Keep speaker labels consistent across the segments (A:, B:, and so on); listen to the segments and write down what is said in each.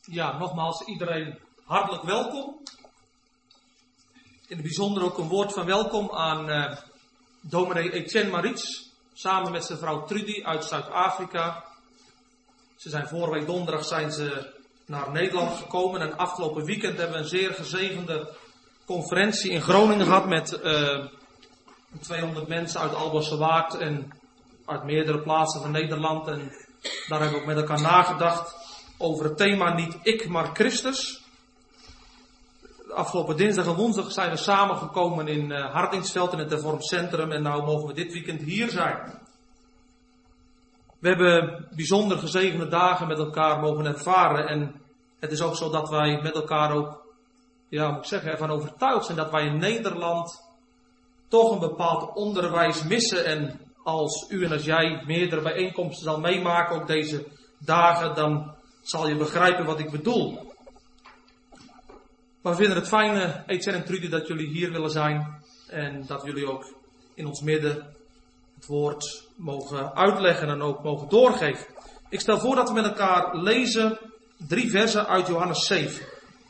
A: Ja, nogmaals iedereen hartelijk welkom. In het bijzonder ook een woord van welkom aan dominee Etienne Marits, samen met zijn vrouw Trudy uit Zuid-Afrika. Ze zijn vorige week donderdag naar Nederland gekomen en afgelopen weekend hebben we een zeer gezegende conferentie in Groningen gehad met 200 mensen uit Albossewaard en uit meerdere plaatsen van Nederland. En daar hebben we ook met elkaar nagedacht over het thema niet ik, maar Christus. Afgelopen dinsdag en woensdag zijn we samengekomen in Hardingsveld in het Hervormd Centrum en nou mogen we dit weekend hier zijn. We hebben bijzonder gezegende dagen met elkaar mogen ervaren en het is ook zo dat wij met elkaar ook, ervan overtuigd zijn dat wij in Nederland toch een bepaald onderwijs missen. En als u en als jij meerdere bijeenkomsten zal meemaken ook deze dagen, dan zal je begrijpen wat ik bedoel. Maar we vinden het fijn, Etienne en Trudy, dat jullie hier willen zijn. En dat jullie ook in ons midden het woord mogen uitleggen en ook mogen doorgeven. Ik stel voor dat we met elkaar lezen 3 versen uit Johannes 7.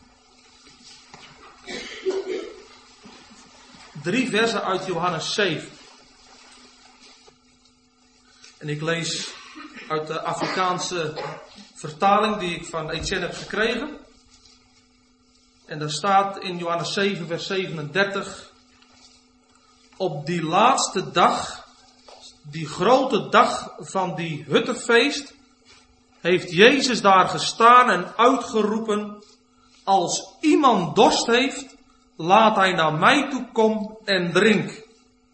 A: 3 versen uit Johannes 7. En ik lees uit de Afrikaanse vertaling die ik van Etienne heb gekregen. En daar staat in Johannes 7 vers 37. Op die laatste dag, die grote dag van die Huttenfeest, heeft Jezus daar gestaan en uitgeroepen: als iemand dorst heeft, laat hij naar mij toe komen en drink.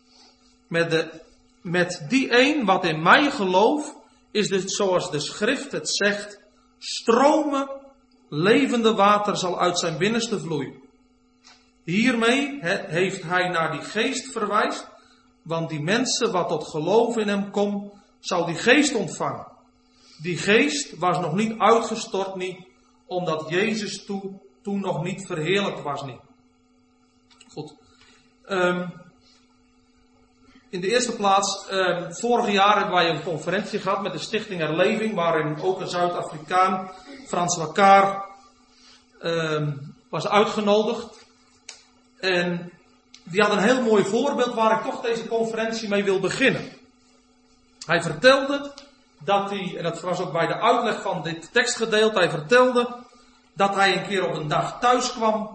A: Met die een wat in mij gelooft, is dit zoals de schrift het zegt, stromen levende water zal uit zijn binnenste vloeien. Hiermee heeft hij naar die geest verwijst, want die mensen wat tot geloof in hem komt, zou die geest ontvangen. Die geest was nog niet uitgestort, niet, omdat Jezus toen nog niet verheerlijkt was, niet. Goed. In de eerste plaats, vorig jaar hebben wij een conferentie gehad met de Stichting Herleving, waarin ook een Zuid-Afrikaan, Frans Wakar, was uitgenodigd. En die had een heel mooi voorbeeld waar ik toch deze conferentie mee wil beginnen. Hij vertelde dat hij, en dat was ook bij de uitleg van dit tekstgedeelte, hij vertelde dat hij een keer op een dag thuis kwam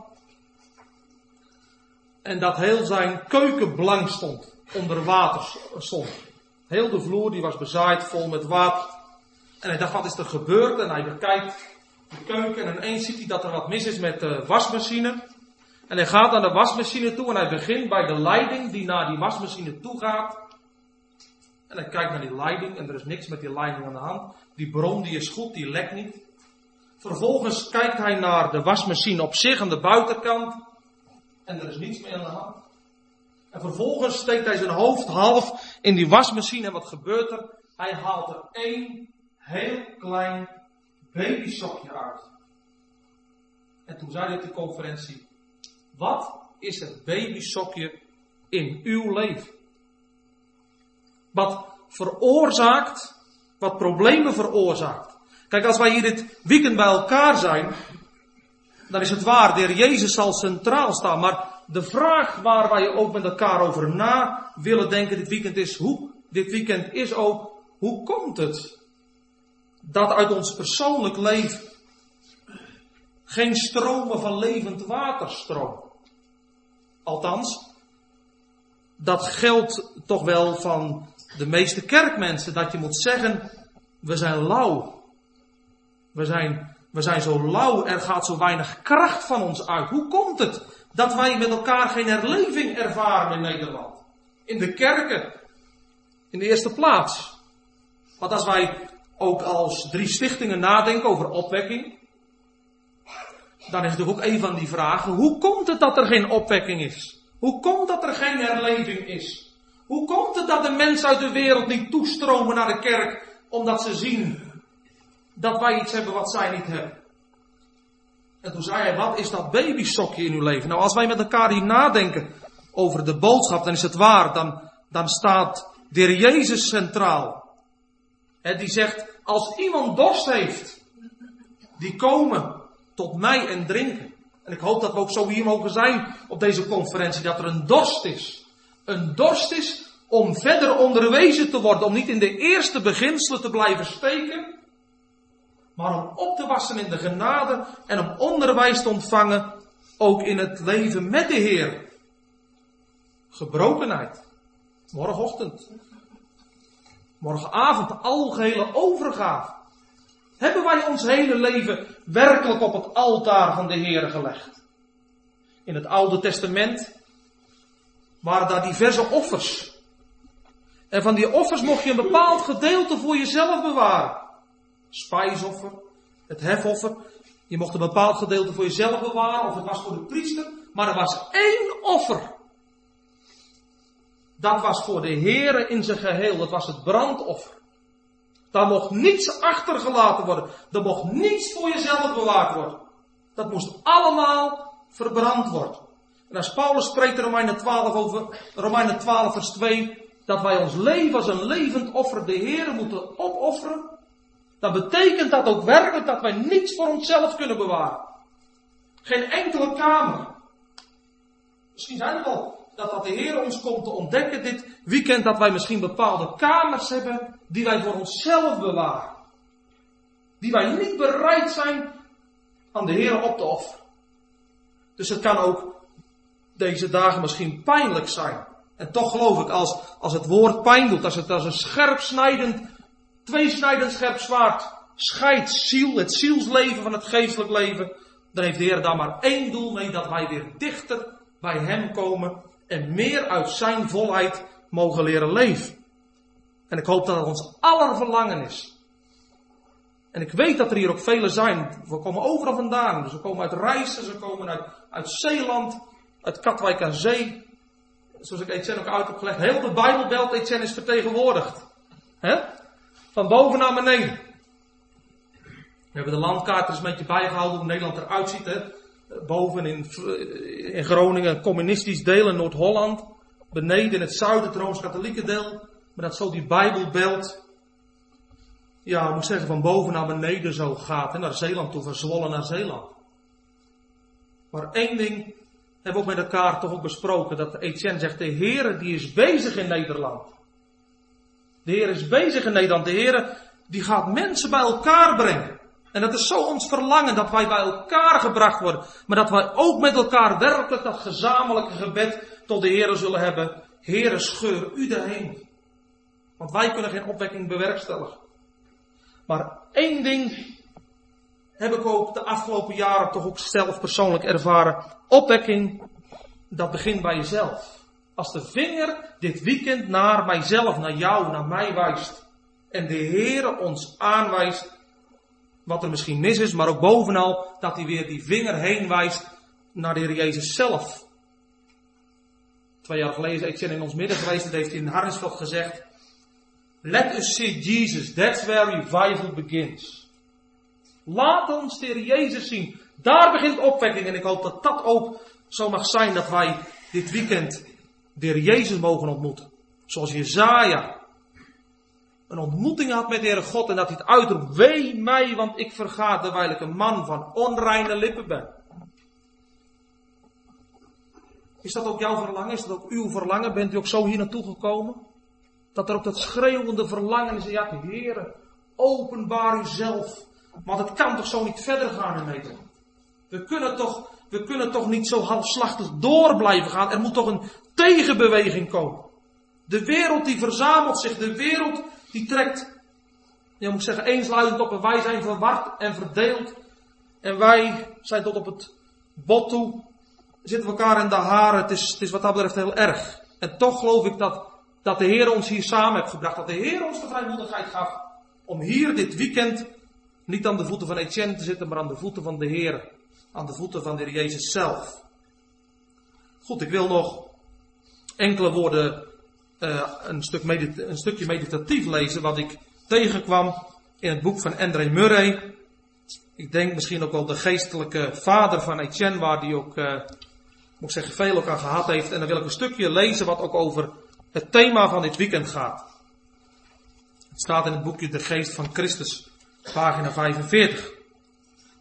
A: en dat heel zijn keuken blank stond, onder water stond. Heel de vloer die was bezaaid vol met water. En hij dacht, wat is er gebeurd? En hij bekijkt de keuken en ineens ziet hij dat er wat mis is met de wasmachine. En hij gaat naar de wasmachine toe en hij begint bij de leiding die naar die wasmachine toe gaat. En hij kijkt naar die leiding en er is niks met die leiding aan de hand. Die bron die is goed, die lekt niet. Vervolgens kijkt hij naar de wasmachine op zich aan de buitenkant. En er is niets meer aan de hand. En vervolgens steekt hij zijn hoofd half in die wasmachine en wat gebeurt er? Hij haalt er 1 heel klein babysokje uit. En toen zei hij op de conferentie: wat is het babysokje in uw leven? Wat problemen veroorzaakt. Kijk, als wij hier dit weekend bij elkaar zijn, dan is het waar, de Heer Jezus zal centraal staan. Maar de vraag waar wij ook met elkaar over na willen denken dit weekend is ook, hoe komt het dat uit ons persoonlijk leven geen stromen van levend water stromen? Althans, dat geldt toch wel van de meeste kerkmensen, dat je moet zeggen, we zijn lauw. We zijn zo lauw, er gaat zo weinig kracht van ons uit. Hoe komt het dat wij met elkaar geen herleving ervaren in Nederland? In de kerken, in de eerste plaats. Want als wij ook als 3 stichtingen nadenken over opwekking, dan is natuurlijk ook een van die vragen, hoe komt het dat er geen opwekking is? Hoe komt het dat er geen herleving is? Hoe komt het dat de mensen uit de wereld niet toestromen naar de kerk, omdat ze zien dat wij iets hebben wat zij niet hebben? En toen zei hij, wat is dat babysokje in uw leven? Nou, als wij met elkaar hier nadenken over de boodschap, dan is het waar. Dan staat de Heer Jezus centraal. Die zegt, als iemand dorst heeft, die komen tot mij en drinken. En ik hoop dat we ook zo hier mogen zijn op deze conferentie, dat er een dorst is. Een dorst is om verder onderwezen te worden, om niet in de eerste beginselen te blijven steken, maar om op te wassen in de genade en om onderwijs te ontvangen, ook in het leven met de Heer. Gebrokenheid. Morgenochtend. Morgenavond, algehele overgave. Hebben wij ons hele leven werkelijk op het altaar van de Heer gelegd? In het Oude Testament waren daar diverse offers. En van die offers mocht je een bepaald gedeelte voor jezelf bewaren. Spijsoffer, het hefoffer. Je mocht een bepaald gedeelte voor jezelf bewaren, of het was voor de priester. Maar er was één offer. Dat was voor de Heere in zijn geheel. Dat was het brandoffer. Daar mocht niets achtergelaten worden. Er mocht niets voor jezelf bewaard worden. Dat moest allemaal verbrand worden. En als Paulus spreekt in Romeinen 12 over Romeinen 12 vers 2, dat wij ons leven als een levend offer de Heere moeten opofferen, dan betekent dat ook werkelijk dat wij niets voor onszelf kunnen bewaren. Geen enkele kamer. Misschien zijn het wel dat de Heer ons komt te ontdekken dit weekend, dat wij misschien bepaalde kamers hebben die wij voor onszelf bewaren. Die wij niet bereid zijn aan de Heer op te offeren. Dus het kan ook deze dagen misschien pijnlijk zijn. En toch geloof ik, als het woord pijn doet, als het als een scherpsnijdend, tweesnijdend scherp zwaard scheidt het zielsleven van het geestelijk leven, dan heeft de Heer daar maar één doel mee, dat wij weer dichter bij Hem komen en meer uit zijn volheid mogen leren leven. En ik hoop dat het ons aller verlangen is. En ik weet dat er hier ook velen zijn. We komen overal vandaan. Dus we komen uit Rijssen, ze komen uit Zeeland, uit Katwijk aan Zee. Zoals ik Etienne ook uit heb gelegd. Heel de Bijbelbelt Etienne is vertegenwoordigd. Van boven naar beneden. We hebben de landkaart er eens een beetje bijgehouden hoe Nederland eruit ziet. Boven in Groningen, een communistisch deel in Noord-Holland. Beneden in het zuiden, het Rooms-Katholieke deel. Maar dat zo die Bijbelbelt, ja, ik moet zeggen, van boven naar beneden zo gaat. Naar Zeeland toe, van Zwolle naar Zeeland. Maar één ding hebben we ook met elkaar toch ook besproken. Dat Etienne zegt, de Heere die is bezig in Nederland. De Heer is bezig in Nederland. De Heer die gaat mensen bij elkaar brengen. En dat is zo ons verlangen dat wij bij elkaar gebracht worden. Maar dat wij ook met elkaar werkelijk dat gezamenlijke gebed tot de Heer zullen hebben. Heere, scheur u de hemel. Want wij kunnen geen opwekking bewerkstelligen. Maar één ding heb ik ook de afgelopen jaren toch ook zelf persoonlijk ervaren. Opwekking, dat begint bij jezelf. Als de vinger dit weekend naar mijzelf, naar jou, naar mij wijst. En de Heere ons aanwijst wat er misschien mis is, maar ook bovenal dat hij weer die vinger heen wijst naar de Heer Jezus zelf. 2 jaar geleden is Etienne in ons midden geweest en heeft hij in Harnisveld gezegd: Let us see Jesus, that's where revival begins. Laat ons de Heer Jezus zien. Daar begint opwekking en ik hoop dat dat ook zo mag zijn dat wij dit weekend de Heer Jezus mogen ontmoeten. Zoals Jesaja een ontmoeting had met de Heere God en dat hij het uitroept: Wee mij, want ik verga terwijl ik een man van onreine lippen ben. Is dat ook jouw verlangen? Is dat ook uw verlangen? Bent u ook zo hier naartoe gekomen? Dat er ook dat schreeuwende verlangen is. Ja, Heere, openbaar uzelf. Want het kan toch zo niet verder gaan in Nederland? We kunnen toch niet zo halfslachtig door blijven gaan. Er moet toch een tegenbeweging komen. De wereld die verzamelt zich. De wereld die trekt, je moet zeggen, eensluidend op. En wij zijn verward en verdeeld. En wij zijn tot op het bot toe. Zitten we elkaar in de haren. Het is wat dat betreft heel erg. En toch geloof ik dat de Heer ons hier samen heeft gebracht. Dat de Heer ons de vrijmoedigheid gaf om hier dit weekend niet aan de voeten van Etienne te zitten, maar aan de voeten van de Heer. Aan de voeten van de Heer Jezus zelf. Goed, ik wil nog enkele woorden, een stukje meditatief lezen wat ik tegenkwam in het boek van André Murray. Ik denk misschien ook wel de geestelijke vader van Etienne, waar die ook, moet ik zeggen, veel ook aan gehad heeft. En dan wil ik een stukje lezen wat ook over het thema van dit weekend gaat. Het staat in het boekje De Geest van Christus, pagina 45.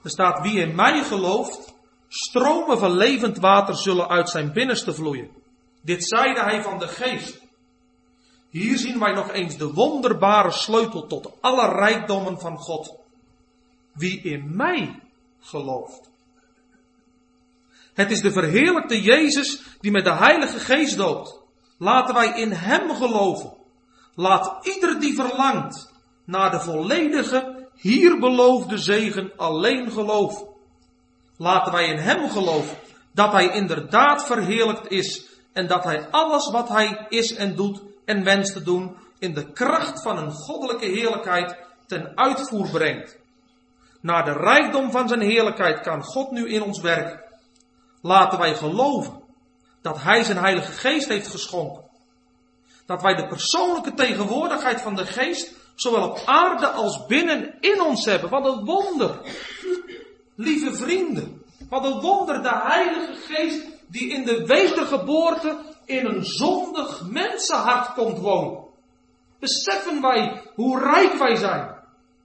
A: Er staat, wie in mij gelooft, stromen van levend water zullen uit zijn binnenste vloeien. Dit zeide hij van de geest. Hier zien wij nog eens de wonderbare sleutel tot alle rijkdommen van God. Wie in mij gelooft. Het is de verheerlijkte Jezus die met de Heilige Geest doopt. Laten wij in hem geloven. Laat ieder die verlangt naar de volledige, hier beloofde zegen alleen geloven. Laten wij in hem geloven dat hij inderdaad verheerlijkt is en dat hij alles wat hij is en doet en wenst te doen in de kracht van een goddelijke heerlijkheid ten uitvoer brengt. Naar de rijkdom van zijn heerlijkheid kan God nu in ons werken. Laten wij geloven dat hij zijn Heilige Geest heeft geschonken. Dat wij de persoonlijke tegenwoordigheid van de Geest zowel op aarde als binnen in ons hebben. Wat een wonder. Lieve vrienden. Wat een wonder, de Heilige Geest die in de wedergeboorte in een zondig mensenhart komt wonen. Beseffen wij hoe rijk wij zijn.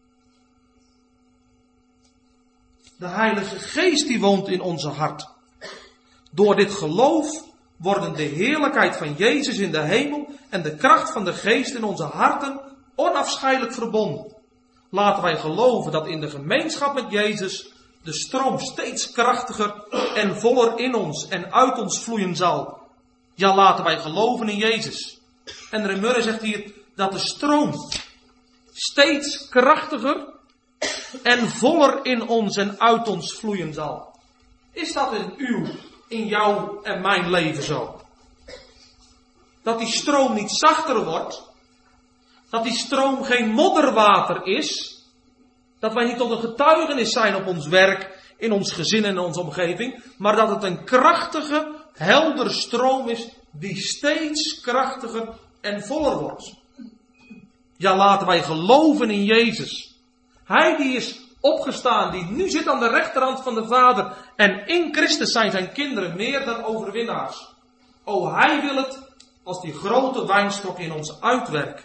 A: De Heilige Geest die woont in onze hart. Door dit geloof worden de heerlijkheid van Jezus in de hemel en de kracht van de Geest in onze harten onafscheidelijk verbonden. Laten wij geloven dat in de gemeenschap met Jezus de stroom steeds krachtiger en voller in ons en uit ons vloeien zal. Ja, laten wij geloven in Jezus. En Remurre zegt hier dat de stroom steeds krachtiger en voller in ons en uit ons vloeien zal. Is dat in jou en mijn leven zo? Dat die stroom niet zachter wordt. Dat die stroom geen modderwater is. Dat wij niet tot een getuigenis zijn op ons werk, in ons gezin en in onze omgeving. Maar dat het een krachtige, heldere stroom is die steeds krachtiger en voller wordt. Ja, laten wij geloven in Jezus. Hij die is opgestaan, die nu zit aan de rechterhand van de Vader. En in Christus zijn zijn kinderen meer dan overwinnaars. O, hij wil het als die grote wijnstok in ons uitwerken.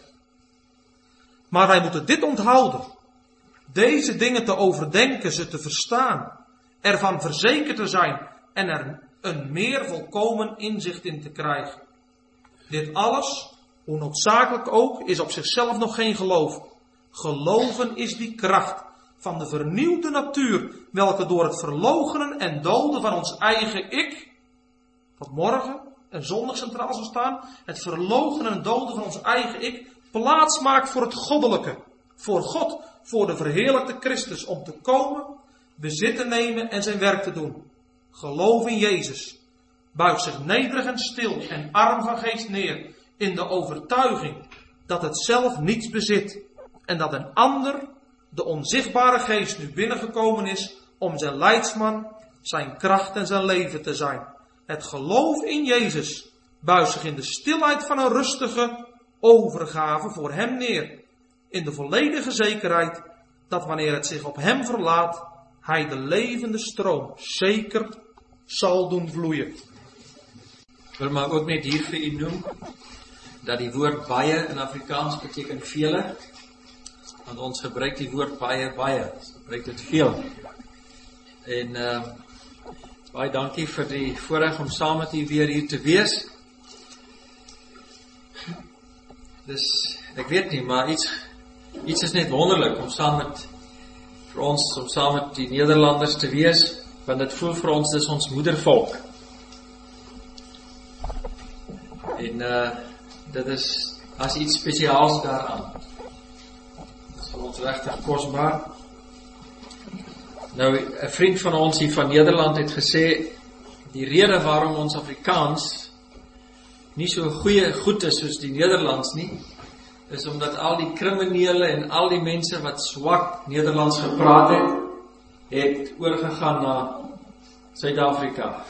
A: Maar wij moeten dit onthouden. Deze dingen te overdenken, ze te verstaan. Ervan verzekerd te zijn en er een meer volkomen inzicht in te krijgen. Dit alles, hoe noodzakelijk ook, is op zichzelf nog geen geloof. Geloven is die kracht van de vernieuwde natuur, welke door het verloochenen en doden van ons eigen ik, wat morgen en zondag centraal zal staan, het verloochenen en doden van ons eigen ik, plaats maakt voor het goddelijke, voor God, voor de verheerlijkte Christus, om te komen, bezit te nemen en zijn werk te doen. Geloof in Jezus, buigt zich nederig en stil en arm van geest neer, in de overtuiging dat het zelf niets bezit en dat een ander, de onzichtbare geest, nu binnengekomen is om zijn leidsman, zijn kracht en zijn leven te zijn. Het geloof in Jezus buigt zich in de stilheid van een rustige overgave voor hem neer, in de volledige zekerheid dat wanneer het zich op hem verlaat, hij de levende stroom zeker zal doen vloeien.
B: Ik wil maar ook net hier vir u noem, dat die woord baie in Afrikaans betekent vele, want ons gebruik die woord baie, ons gebruik dit veel. En baie dankie vir die voorreg om saam met u weer hier te wees. Dus, ek weet nie, maar iets is net wonderlik om saam met die Nederlanders te wees, want dit voel vir ons, dis ons moedervolk. En dit is as iets spesiaals daaraan. Dit is vir ons regtig kosbaar. Nou, 'n vriend van ons hier van Nederland het gesê, die rede waarom ons Afrikaans nie so goed is soos die Nederlands nie, is omdat al die kriminele en al die mense wat swak Nederlands gepraat het oorgegaan na Suid-Afrika.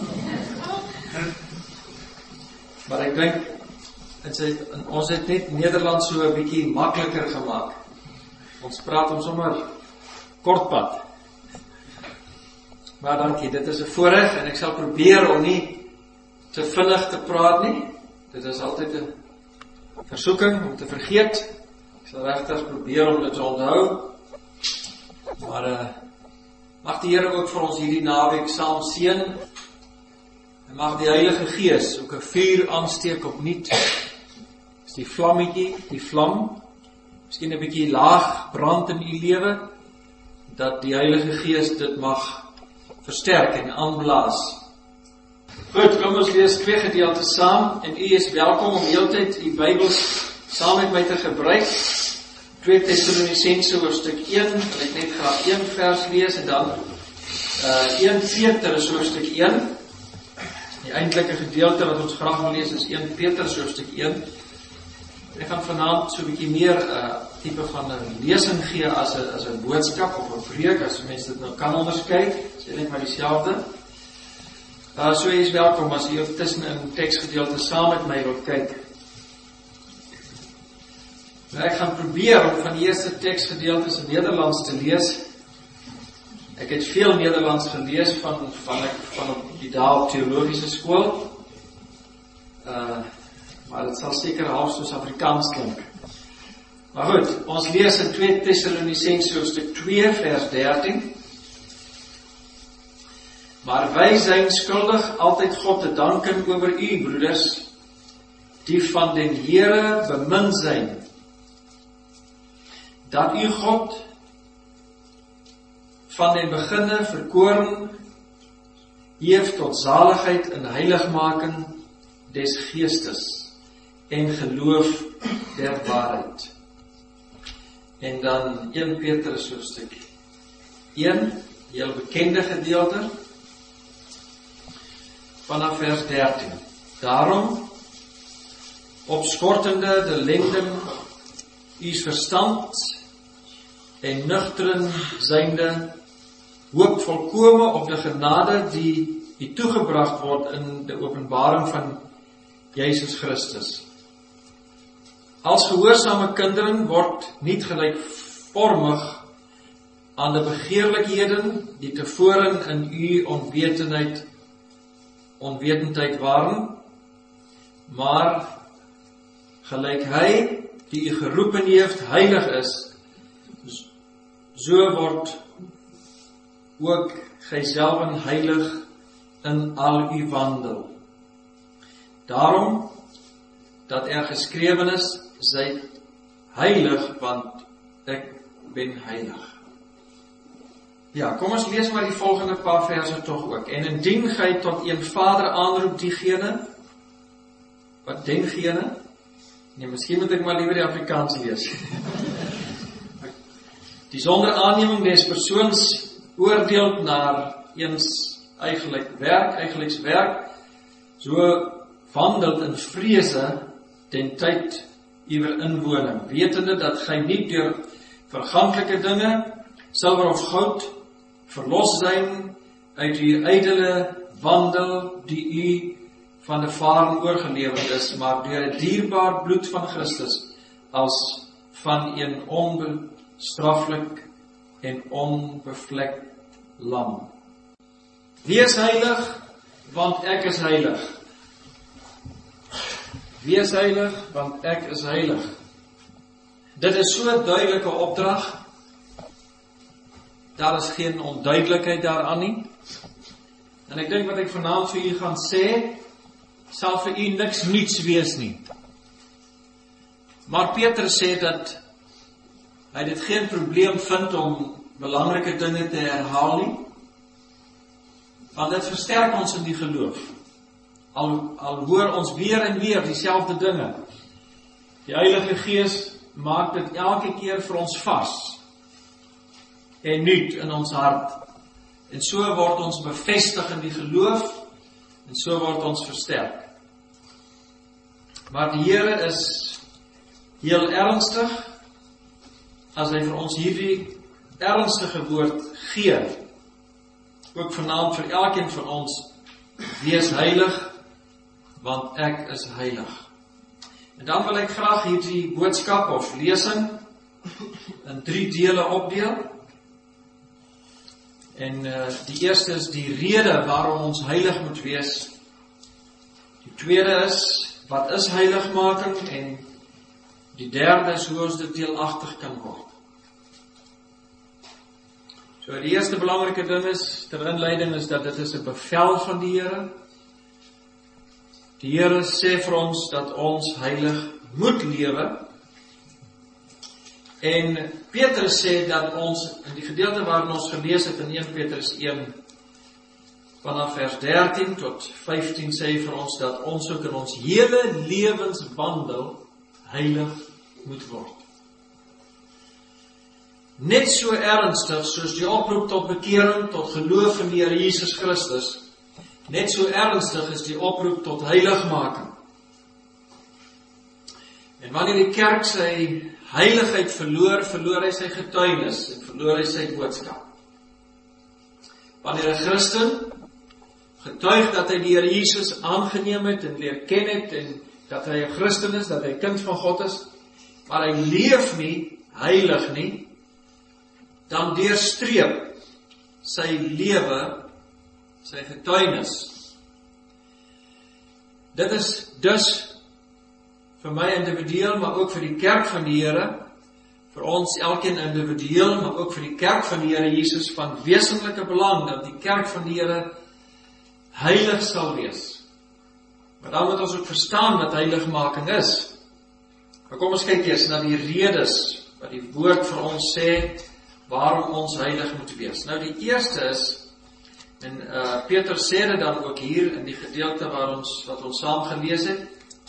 B: Maar ek dink, ons het net Nederlands so 'n bietjie makliker gemaak. Ons praat om sommer kortpad. Maar dankie, dit is 'n voorreg en ek sal probeer om nie te vinnig te praat nie. Dit is altyd 'n versoeking om te vergeet. Ek sal regtig probeer om dit te onthou. Maar Mag die Here ook vir ons hierdie naweek saam seën. En mag die Heilige Gees ook 'n vuur aansteek opnuut. Is die vlammetjie, die vlam, miskien 'n bietjie laag brand in u lewe, dat die Heilige Gees dit mag versterk en aanblaas. Goed, kom ons lees 2 gedeeltes saam, en u is welkom om heeltyd u Bybels saam met my te gebruik. 2 Tessalonisense hoofstuk 1, wil ek net graag 1 vers lees, en dan 1 Petrus hoofstuk 1. Die eintlike gedeelte wat ons graag wil lees is 1 Petrus hoofstuk 1. Ek gaan vanaand so 'n bietjie meer tipe van 'n lesing gee as 'n boodskap of 'n preek, as mense dit nou kan onderskei. Dit is net maar dieselfde. So jy is welkom as jy tussen 'n teksgedeelte saam met my wil kyk. Nou, ek gaan probeer om van die eerste teksgedeeltes in Nederlands te lees. Ek het veel Nederlands gelees van op die daal teologiese skool. Maar dit sal seker half soos Afrikaans klink. Maar goed, ons lees in 2 Tessalonisense hoofstuk 2 vers 13. Maar wij zijn schuldig altijd God te danken over u, broeders, die van den Heere bemind zijn, dat u God van den beginne verkoren heeft tot zaligheid en heiligmaken des geestes en geloof der waarheid. En dan 1 Petrus hoofstuk 1, heel bekende gedeelte, vanaf vers 13. Daarom, opschortende de lenden, uws verstand en nuchteren zijnde, hoop volkomen op de genade die u toegebracht wordt in de openbaring van Jezus Christus. Als gehoorzame kinderen wordt niet gelijkvormig aan de begeerlijkheden die tevoren in uw onwetendheid waren, maar gelijk hij die u geroepen heeft heilig is, zo wordt ook gijzelven heilig in al uw wandel. Daarom, dat er geschreven is, zijt heilig, want ik ben heilig. Ja, kom ons lees maar die volgende paar verse toch ook. En indien gij tot een Vader aanroep diegene, wat dengene? Nee, misschien moet ik maar liever die Afrikaans lees. Die zonder aanneming des persoons oordeelt naar eens eigelijks werk, so wandelt in vrese den tyd uwer inwoning, wetende dat gij niet door vergankelijke dinge, silwer of goud, verlos zijn uit uw ijdele wandel die u van de varen oorgeleverd is, maar door het dierbaar bloed van Christus, als van een onbestraflik en onbevlekt lam. Wees heilig, want ek is heilig. Wees heilig, want ek is heilig. Dit is so 'n duidelike opdrag. Daar is geen onduidelikheid daaraan nie. En ek dink wat ek vanaand vir u gaan sê, sal vir u niks nuuts wees nie. Maar Petrus sê dat hy dit geen probleem vind om belangrike dinge te herhaal nie, want dit versterk ons in die geloof. Al hoor ons weer en weer dieselfde dinge. Die Heilige Gees maak dit elke keer vir ons vas en nuut in ons hart. En so word ons bevestig in die geloof en so word ons versterk. Maar die Here is heel ernstig as hy vir ons hierdie ernstige woord gee. Ook vanaand vir elkeen van ons, wees heilig, want ek is heilig. En dan wil ek graag hierdie boodskap of lesing in 3 dele opdeel. En die eerste is die rede waarom ons heilig moet wees. Die tweede is, wat is heiligmaking? En die derde is, hoe ons dit deelagtig kan word. So die eerste belangrike ding is, ter inleiding is dat dit is 'n bevel van die Here. Die Here sê vir ons dat ons heilig moet lewe. En Petrus sê dat ons, in die gedeelte waarin ons gelees het in 1 Petrus 1, vanaf vers 13 tot 15 sê vir ons dat ons ook in ons hele lewenswandel heilig moet word. Net so ernstig soos die oproep tot bekering, tot geloof in die Here Jesus Christus, net so ernstig is die oproep tot heiligmaking. En wanneer die kerk sy heiligheid verloor hy sy getuienis en verloor hy sy boodskap. Wanneer 'n Christen getuig dat hy die Here Jesus aangeneem het en leer ken het en dat hy 'n Christen is, dat hy kind van God is, maar hy leef nie heilig nie, dan deurstreep sy lewe, sy getuienis. Dit is dus vir my individueel, maar ook vir die kerk van die Here, vir ons elkeen individueel, maar ook vir die kerk van die Here Jesus van wesenlike belang, dat die kerk van die Here heilig sal wees. Maar dan moet ons ook verstaan wat heiligmaking is. Maar kom ons kyk eers na die redes, wat die woord vir ons sê, waarom ons heilig moet wees. Nou die eerste is, en Petrus sê dit dan ook hier, in die gedeelte wat ons saam gelees het,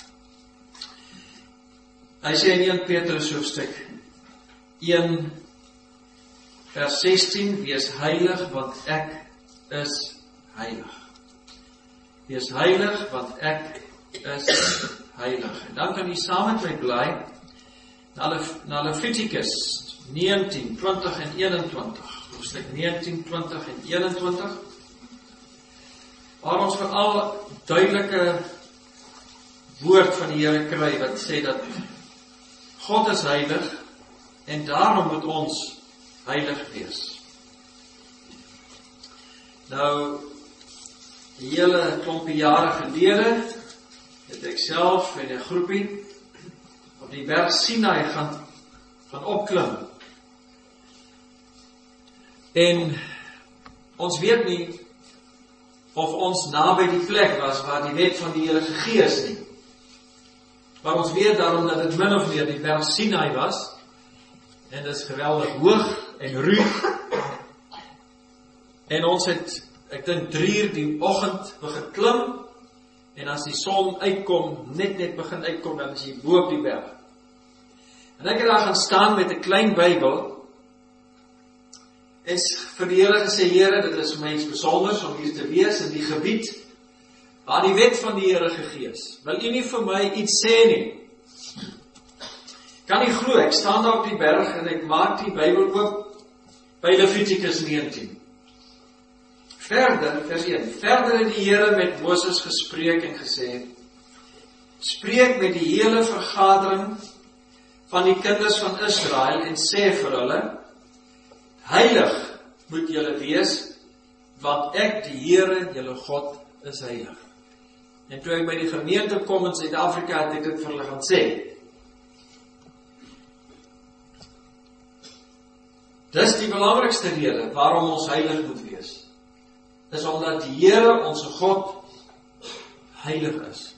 B: hy sê in 1 Petrus hoofstuk 1 vers 16, wees heilig, want ek is heilig. Wees heilig, want ek is heilig. En dan kan jy saam met my bly na Levitikus 19, 20 en 21. Hoofstuk 19, 20 en 21. Waar ons veral duidelike woord van die Here kry wat sê dat God is heilig en daarom moet ons heilig wees. Nou, die hele klompie jare gelede het ek self en 'n groepie op die berg Sinai gaan opklim. En ons weet nie of ons naby die plek was waar die wet van die Heilige Gees nie. Maar ons weet daarom dat dit min of meer die berg Sinai was. En dit is geweldig hoog en ruig. En ons het, ek dink 3:00 die oggend begin klim. En as die son uitkom, net begin uitkom, dan is jy bo op die berg. En ek het daar gaan staan met 'n klein Bybel. En vir die Here gesê, Here, dit is vir my iets besonders om hier te wees in die gebied waar die wet van die Heilige Gees. Wil U nie vir my iets sê nie? Kan nie glo, ek staan daar op die berg en ek maak die Bybel oop by Levitikus 19. Verder, vers 1, verder het die Here met Moses gespreek en gesê, spreek met die hele vergadering van die kinders van Israel en sê vir hulle, heilig moet julle wees, want ek, die Here, julle God, is heilig. En toe ek by die gemeente kom in Suid-Afrika, het ek dit vir hulle gaan sê. Dis die belangrikste rede waarom ons heilig moet wees. Is omdat die Here, onze God, heilig is.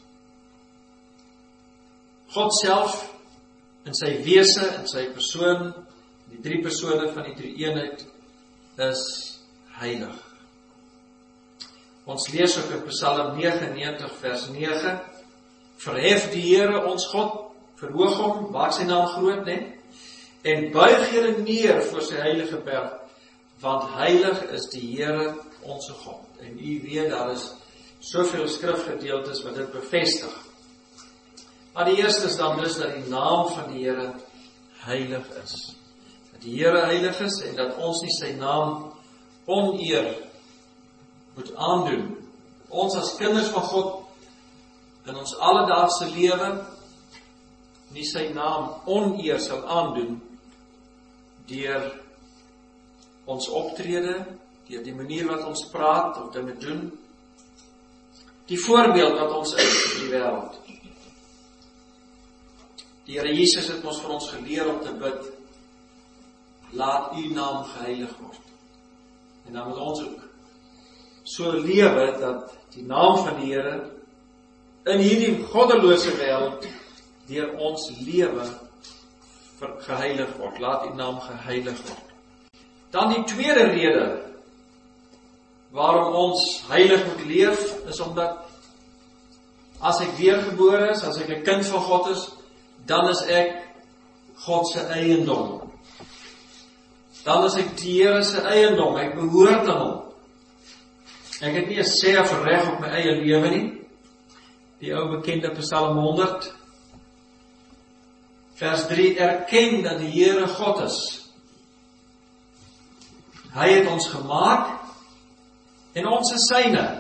B: God self, in sy wese, in sy persoon, die 3 persone van die 3 eenheid, is heilig. Ons lees ook in Psalm 99 vers 9, verhef die Here ons God, verhoog hom, maak sy naam groot, nee? En buig julle neer voor sy heilige berg, want heilig is die Here onze God. En u weet, daar is soveel skrifgedeeltes wat dit bevestig. Maar die eerste is dan dus dat die naam van die Here heilig is. Dat die Here heilig is en dat ons nie sy naam oneer moet aandoen. Ons as kinders van God in ons alledaagse lewe nie sy naam oneer sal aandoen deur ons optrede, deur die manier wat ons praat of dinge doen, die voorbeeld wat ons is in die wêreld. Die Here Jesus het ons vir ons geleer om te bid, laat u naam geheilig word. En dan moet ons ook so lewe dat die naam van die Here in hierdie goddelose wêreld deur ons lewe geheilig word. Laat die naam geheilig word. Dan die tweede rede waarom ons heilig moet leef, is omdat as ek weergebore is, as ek 'n kind van God is, dan is ek God se eiendom. Dan is ek die Here se eiendom, ek behoort aan hom. Ek het nie 'n sê of reg op my eie lewe nie. Die ou bekende Psalm 100, vers 3, erken dat die Here God is. Hy het ons gemaak, en ons is syne,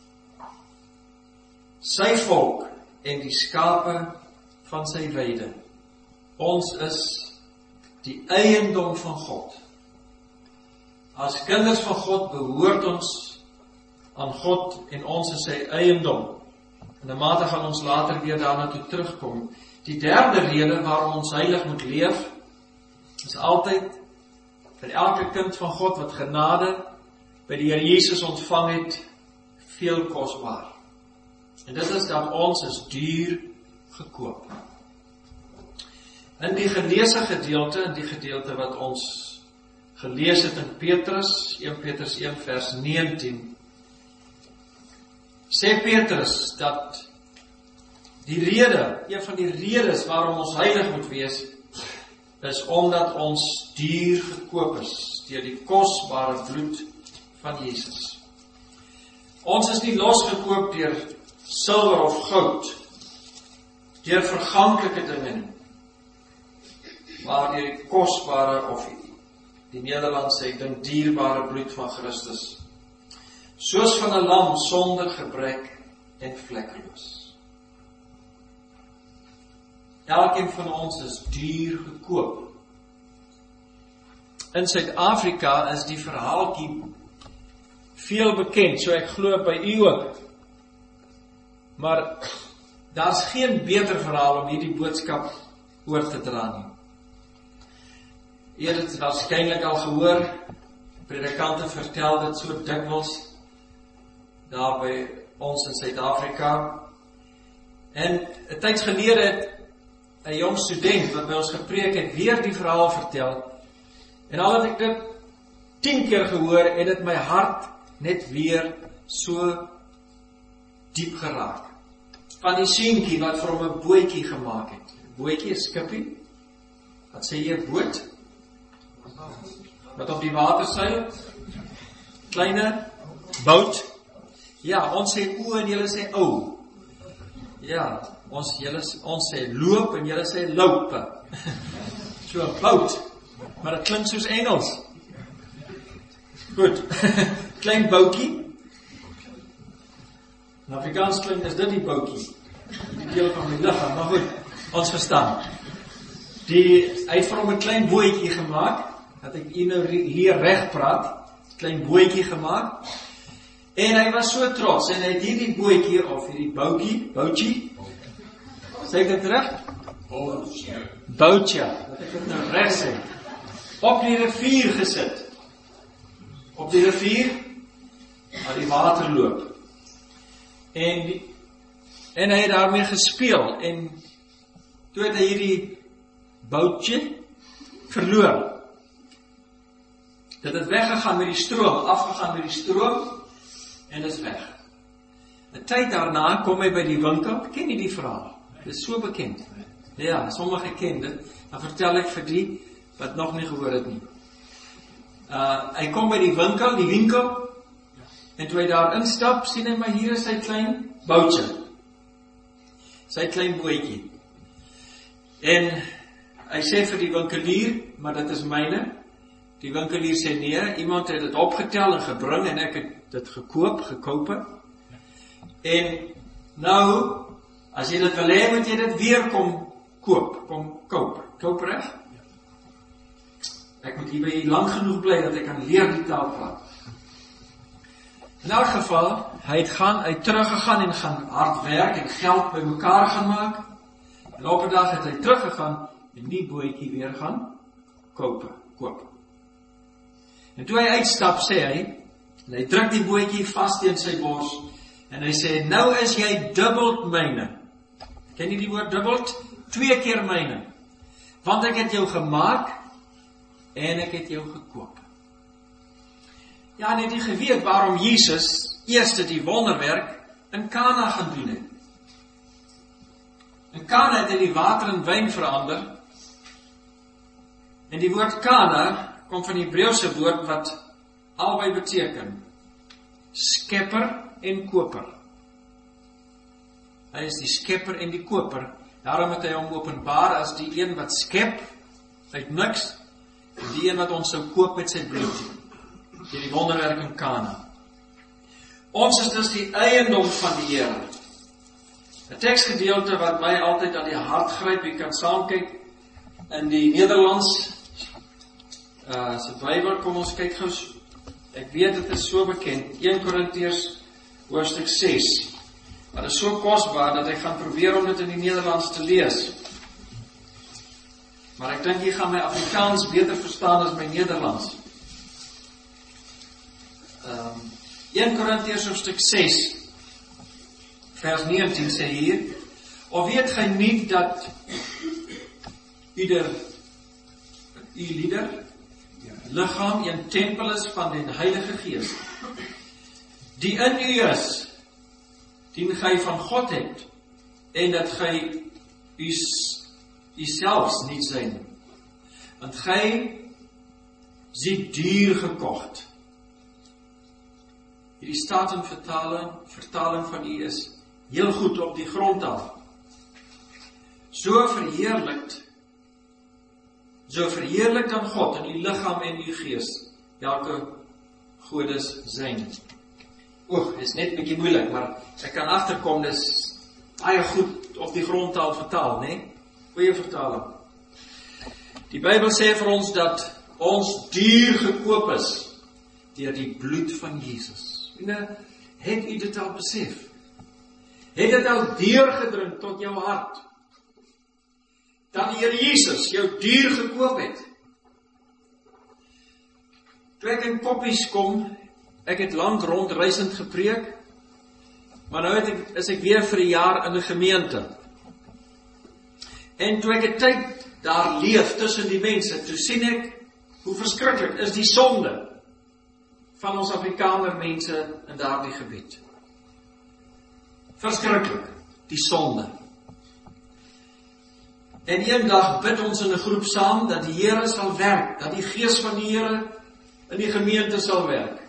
B: sy volk en die skape van sy weide. Ons is die eiendom van God. As kinders van God behoort ons aan God en ons is sy eiendom. En 'n mate gaan ons later weer daarna toe terugkom. Die derde rede waarom ons heilig moet leef, is altyd vir elke kind van God wat genade by die Here Jesus ontvang het, veel kosbaar. En dit is dat ons is duur gekoop. In die geleesde gedeelte, in die gedeelte wat ons gelees het in Petrus, 1 Petrus 1 vers 19, sê Petrus dat die rede, een van die redes waarom ons heilig moet wees, is omdat ons duur gekoop is deur die kosbare bloed van Jesus. Ons is nie losgekoop deur silwer of goud, deur verganklike dinge nie, maar deur die kosbare, of die Nederlands sê, die dierbare bloed van Christus, soos van 'n lam sonder gebrek en vlekkeloos. Elkeen van ons is duur gekoop. In Suid-Afrika is die verhaaltjie veel bekend, so ek glo by u ook. Maar daar's geen beter verhaal om hierdie boodskap oor te dra nie. U het dit waarskynlik al gehoor, predikante vertel dit so dikwels daar by ons in Suid-Afrika. En 'n tyd gelede het 'n jong student wat by ons gepreek het, weer die verhaal vertel. En al het ek dit 10 keer gehoor, het dit my hart net weer so diep geraak. Van die seentjie wat vir hom 'n bootjie gemaak het. Bootjie, 'n skippie. Wat sê jy, boot? Wat op die water seil? Kleine boot. Ja, ons sê o en julle sê ou. Ja, ons sê loop en julle sê lope. So 'n boot. Maar dit klink soos Engels. Goed. Klein boutjie. In Afrikaans klink is dit die boutjie. Die deel van die liggaam, maar goed, ons verstaan. Hy het vir hom 'n klein bootjie gemaak, dat ek nou leer reg praat, klein bootjie gemaak. En hy was so trots, en hy het hierdie bootjie, of hierdie boutjie, sê ek dit reg? Boutjie, dat ek dit nou reg sê, op die rivier gesit. Op die rivier, waar die water loop. En hy het daarmee gespeel, en toe het hy hierdie boutjie verloor. Dit het weggegaan met die stroom, afgegaan met die stroom, en is weg. 'n tyd daarna kom hy by die winkel, ken jy die verhaal? Dit is so bekend. Ja, sommige ken dit, dan vertel ek vir die wat nog nie gehoor het nie. Hy kom by die winkel, en toe hy daar instap, sien hy maar hier is sy klein boutjie. Sy klein bootjie. En hy sê vir die winkelier, maar dit is myne. Die winkelier sê nee, iemand het dit opgetel en gebring, en ek het dit gekoop. En nou, as jy dit wil hê, moet jy dit weer kom koop. Koop reg? Ek moet hierby lang genoeg bly, dat ek kan leer die taal praat. In elk geval, hy het teruggegaan en gaan hard werk en geld bymekaar gaan maak. En op 'n dag het hy teruggegaan en die bootjie weer gaan koop. En toe hy uitstap, sê hy, en hy druk die bootjie vas teen sy bors, en hy sê, nou is jy dubbeld myne. Ken jy die woord dubbeld? 2 keer myne. Want ek het jou gemaak, en ek het jou gekoop. Ja, en het jy geweet waarom Jesus eerste die wonderwerk in Kana gaan doen het? In Kana het hy die water in wyn verander, en die woord Kana kom van die Hebreëse woord wat albei beteken, skepper en koper. Hy is die skepper en die koper, daarom het hy hom openbaar as die een wat skep uit niks, en die een wat ons sou koop met sy bloed, deur die wonderwerk in Kana. Ons is dus die eiendom van die Here. 'n Teksgedeelte wat my altyd aan die hart gryp, jy kan saamkyk in die Nederlands, se Bybel, kom ons kyk gou. Ek weet dit is so bekend, 1 Korintiërs hoofstuk 6. Maar dit is so kosbaar dat ek gaan probeer om dit in die Nederlands te lees. Maar ek dink jy gaan my Afrikaans beter verstaan as my Nederlands. 1 Korintiërs hoofstuk 6, vers 19 sê hier, of weet gij niet dat ieder lichaam een tempel is van den Heilige Geest, die in u is, die gij van God hebt, en dat gij u selfs niet zijn, want gij ziet duur gekocht. Hierdie vertaling van u is heel goed op die grond af. So verheerlik dan God in u liggaam en u gees, welke godes zijn. Is net 'n bietjie moeilik, maar ek kan agterkom, dis baie goed op die grondtaal vertaal, né? Goeie vertaling. Die Bybel sê vir ons dat ons duur gekoop is deur die bloed van Jesus. Het u dit al besef? Het dit al deurgedring tot jou hart? Dat die Here Jesus jou duur gekoop het. Toe ek in Koppies kom, ek het lank rondreisend gepreek, maar nou is ek weer vir 'n jaar in 'n gemeente. En toe ek 'n tyd daar leef tussen die mense, toe sien ek hoe verskriklik is die sonde van ons Afrikaner mense in daardie gebied. Verskriklik, die sonde. En eendag bid ons in 'n groep saam dat die Here sal werk, dat die Gees van die Here in die gemeente sal werk.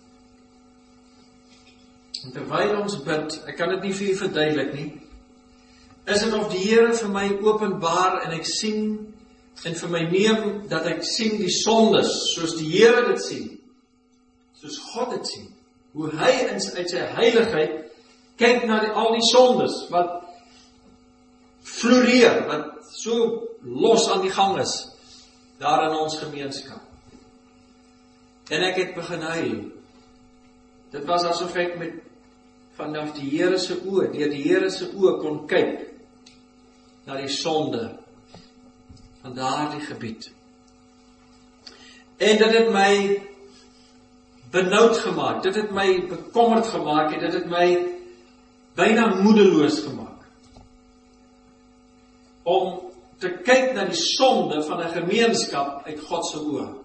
B: En terwyl ons bid, ek kan dit nie vir u verduidelik nie, is dit of die Here vir my openbaar en ek sien, en vir my neem, dat ek sien die sondes, soos die Here dit sien, soos God dit sien, hoe hy uit sy heiligheid kyk na al die sondes, wat floreer, wat so los aan die gang is, daar in ons gemeenskap. En ek het begin huil. Dit was asof ek vanaf die Here se oë, deur die Here se oë kon kyk, na die sonde, van daardie gebied. En dit het my benoud gemaak, dit het my bekommerd gemaak, en dit het my byna moedeloos gemaak. Om te kyk na die sonde van 'n gemeenskap uit God se oë.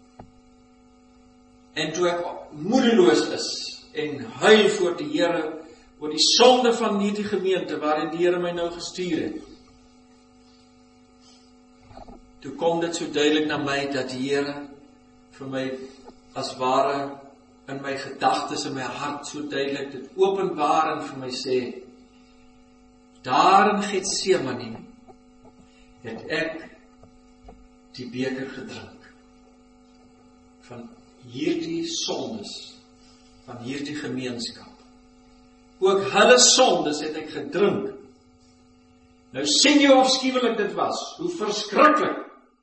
B: En toe ek moedeloos is en huil voor die Here oor die sonde van hierdie gemeente waarin die Here my nou gestuur het. Toe kom dit so duidelik na my dat die Here vir my as ware in my gedagtes en my hart so duidelik dit openbaar en vir my sê, daar in Getsemane het ek die beker gedrink van hierdie sondes van hierdie gemeenskap. Ook hulle sondes het ek gedrink. Nou sien jy hoe afskuwelik dit was, hoe verskriklik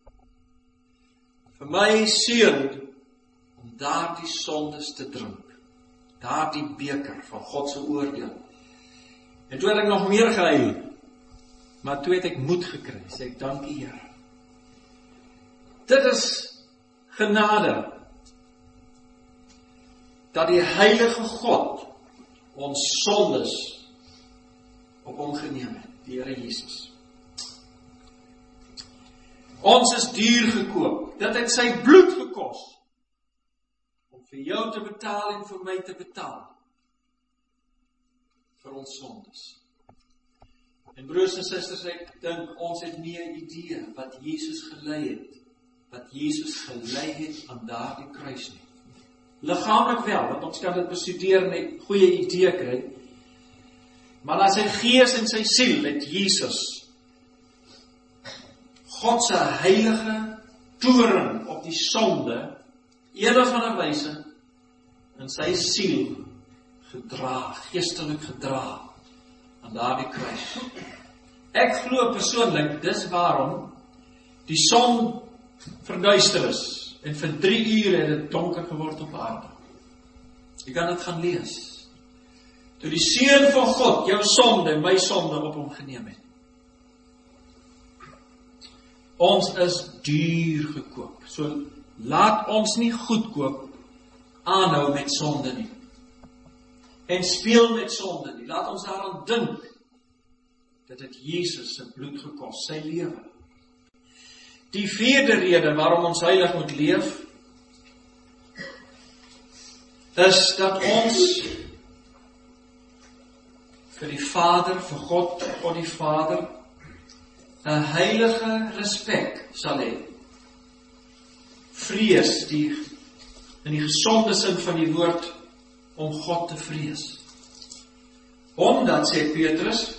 B: vir my seun om daardie sondes te drink, daardie beker van God se oordeel. En toe het ek nog meer gehuil, maar toe het ek moed gekry, sê ek dankie Here. Dit is genade. dat die heilige God ons sondes op hom geneem het, die Here Jesus. Ons is duur gekoop, dit het sy bloed gekos, om vir jou te betaal en vir my te betaal, vir ons sondes. En broers en susters, ek dink, ons het nie 'n idee wat Jesus gelei het aan daardie kruis nie. Liggaamlik wel, want ons kan dit bestudeer en 'n goeie idee kry, maar na sy gees en sy siel het Jesus God se heilige toorn op die sonde, een of ander wyse, in sy siel gedra, geestelik gedra, aan daardie kruis. Ek glo persoonlik, dis waarom die son verduister is, en vir 3 ure het dit donker geword op aarde. Jy kan dit gaan lees. Toe die Seun van God jou sonde en my sonde op hom geneem het. Ons is duur gekoop. So laat ons nie goedkoop aanhou met sonde nie. En speel met sonde nie. Laat ons daaraan dink dat het Jesus se bloed gekos, sy lewe. Die 4de rede waarom ons heilig moet leef, is dat ons vir die Vader, vir God die Vader, 'n heilige respek sal hê. Vrees, in die gesonde sin van die woord, om God te vrees. Omdat, sê Petrus,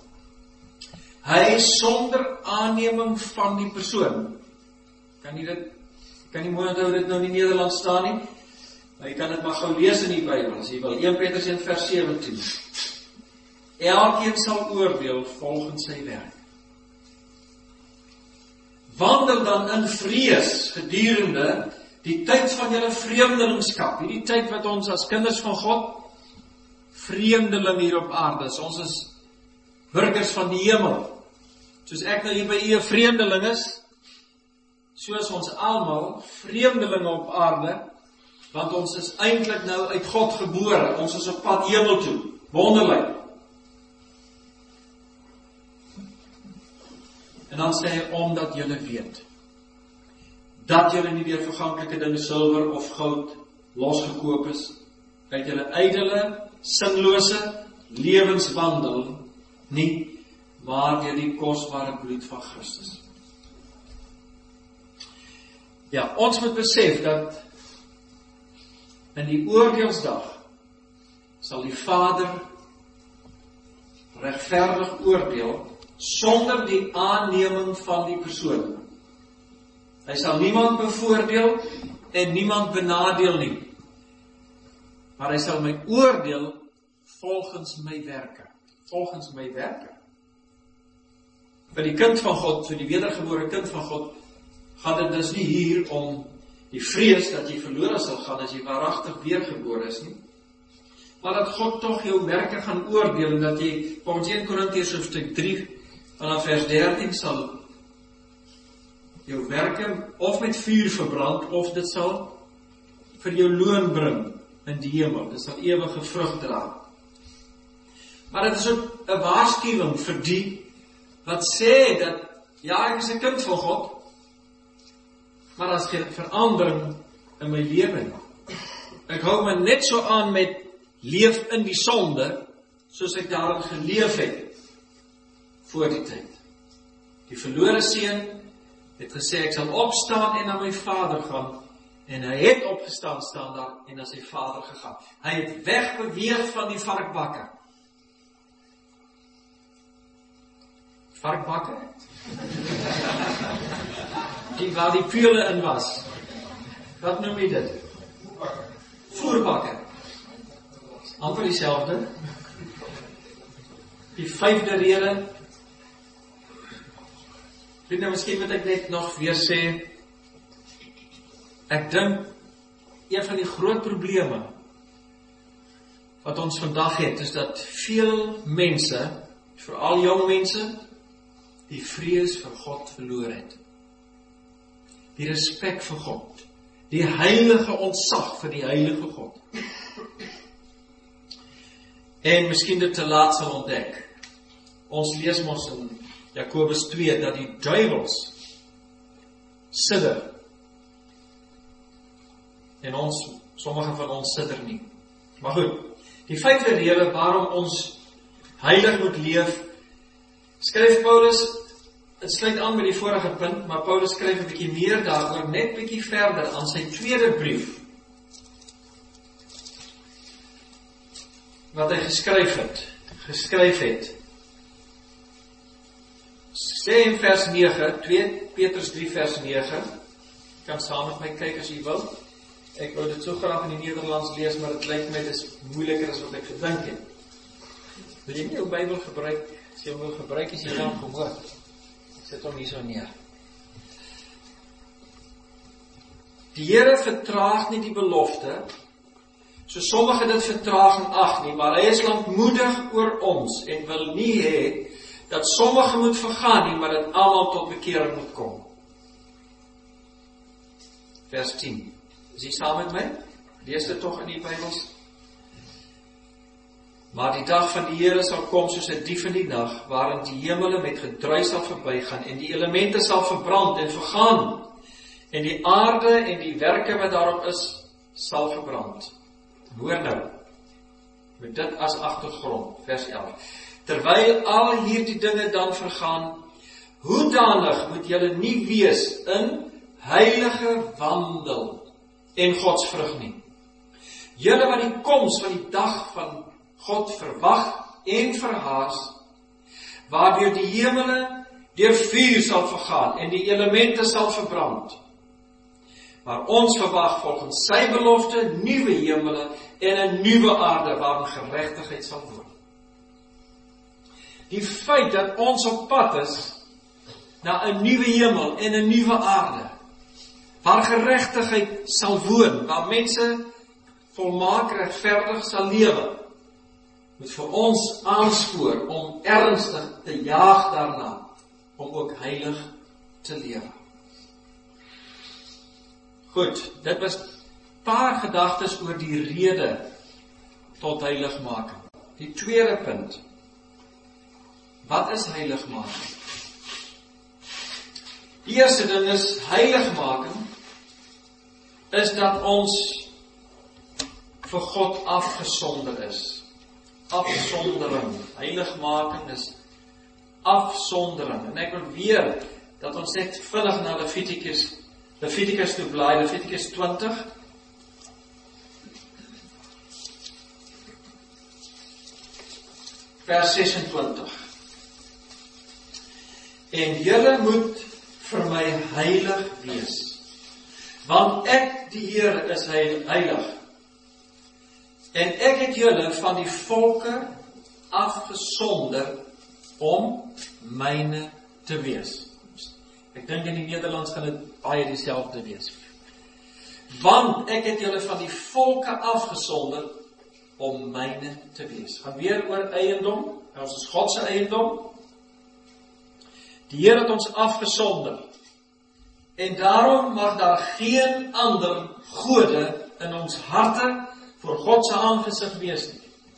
B: hy sonder aanneming van die persoon. Kan nie mooi onthou dit nou in die Nederlands staan nie, maar jy kan dit maar gou lees in die Bybel, as jy wil, 1 Petrus 1 vers 17. Elkeen sal oordeel volgens sy werk. Wandel dan in vrees gedurende die tyd van julle vreemdelingskap, hierdie tyd wat ons as kinders van God vreemdeling hier op aarde is. Ons is burgers van die hemel. Soos ek nou hier by u 'n vreemdeling is, so is ons almal vreemdelinge op aarde, want ons is eintlik nou uit God gebore. Ons is op pad hemel toe. Wonderlik. En dan sê hy, omdat julle weet, dat julle nie deur verganklike dinge, silwer of goud, losgekoop is, uit julle ydelle, sinlose lewenswandel, nie, maar deur die kosbare bloed van Christus. Ja, ons moet besef dat in die oordeelsdag sal die Vader regverdig oordeel sonder die aanneming van die persoon. Hy sal niemand bevoordeel en niemand benadeel nie. Maar hy sal my oordeel volgens my werke. Volgens my werke. Vir die kind van God, vir die wedergebore kind van God, gaan dit dus nie hier om die vrees dat jy verlore sal gaan as jy waaragtig weergebore is nie. Maar dat God tog jou werke gaan oordeel en dat jy, volgens 1 Korintiërs hoofstuk 3 vanaf vers 13 sal jou werke of met vuur verbrand, of dit sal vir jou loon bring in die hemel. Dit sal ewige vrug dra. Maar dit is ook 'n waarskuwing vir die wat sê dat, ja, ek is 'n kind van God, maar daar is geen verandering in my lewe. Ek hou my net so aan met leef in die sonde, soos ek daarin geleef het voor die tyd. Die verlore seun het gesê, ek sal opstaan en na my Vader gaan, en hy het opgestaan, staan daar, en na sy Vader gegaan. Hy het wegbeweeg van die varkbakker. Varkbakker? Die waar die peule in was. Wat noem jy dit? Voerbakker. Amper dieselfde. Die 5de rede. Vriende, miskien moet ek net nog weer sê, ek dink, een van die groot probleme wat ons vandag het, is dat veel mense, veral jong mense, die vrees vir God verloor het. Die respek vir God, die heilige ontzag vir die heilige God. en miskien dit te laat sal ontdek. Ons lees mos in Jakobus 2 dat die duiwels sidder. En sommige van ons sidder nie. Maar goed, die 5de rede waarom ons heilig moet leef, skryf Paulus, het sluit aan met die vorige punt, maar Paulus skryf 'n bietjie meer daaroor, net bietjie verder aan sy tweede brief, wat hy geskryf het. Sê in vers 9, 2 Petrus 3 vers 9, kan saam met my kyk as jy wil. Ek wou dit so graag in die Nederlands lees, maar dit lyk my dis moeiliker as wat ek gedink het. Wil jy nie jou Bybel gebruik? As jy wil gebruik, is jy dan gehoor. Ek sit hom hier so neer. Die Here vertraag nie die belofte, so sommige dit vertraag en ag nie, maar hy is lankmoedig oor ons en wil nie hê dat sommige moet vergaan nie, maar dat almal tot bekering moet kom. Vers 10. Is jy saam met my? Lees dit tog in die Bybels. Maar die dag van die Here sal kom soos 'n dief in die nag, waarin die hemele met gedruis sal verbygaan en die elemente sal verbrand en vergaan en die aarde en die werke wat daarop is, sal verbrand. Hoor nou, met dit as agtergrond, vers 11. Terwyl al hierdie dinge dan vergaan, hoedanig moet julle nie wees in heilige wandel en godsvrug nie. Julle wat die koms van die dag van God verwag en verhaas, waardeur die hemele deur vuur sal vergaan en die elemente sal verbrand. Maar ons verwag volgens sy belofte nuwe hemele en 'n nuwe aarde waarin geregtigheid sal woon. Die feit dat ons op pad is na 'n nuwe hemel en 'n nuwe aarde, waar geregtigheid sal woon, waar mense volmaak regverdig sal lewe, moet vir ons aanspoor om ernstig te jaag daarna, om ook heilig te lewe. Goed, dit was 'n paar gedagtes oor die rede tot heiligmaking. Die tweede punt, wat is heiligmaking? Die eerste ding is, heiligmaking is dat ons vir God afgesonder is. Afsondering. Heiligmaking is afsondering. En ek wil weer dat ons net vinnig na Levitikus toe blaai, Levitikus 20. Vers 26. En julle moet vir my heilig wees, want ek, die Here, is heilig. En ek het julle van die volke afgesonder om myne te wees. Ek dink in die Nederlands gaan dit baie dieselfde wees. Want ek het julle van die volke afgesonder om myne te wees. Gaan weer oor eiendom. Ons is God se eiendom. Die Here het ons afgesonder. En daarom mag daar geen ander gode in ons harte voor God se aangesig wees nie.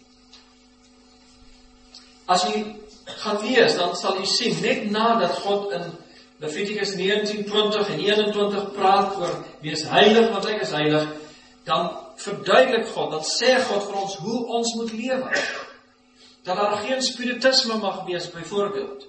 B: As jy gaan lees, dan sal jy sien, net nadat God in Levitikus 19, 20 en 21 praat oor wees heilig, want ek is heilig, dan verduidelik God, dan sê God vir ons hoe ons moet lewe. Dat daar geen spiritisme mag wees, byvoorbeeld.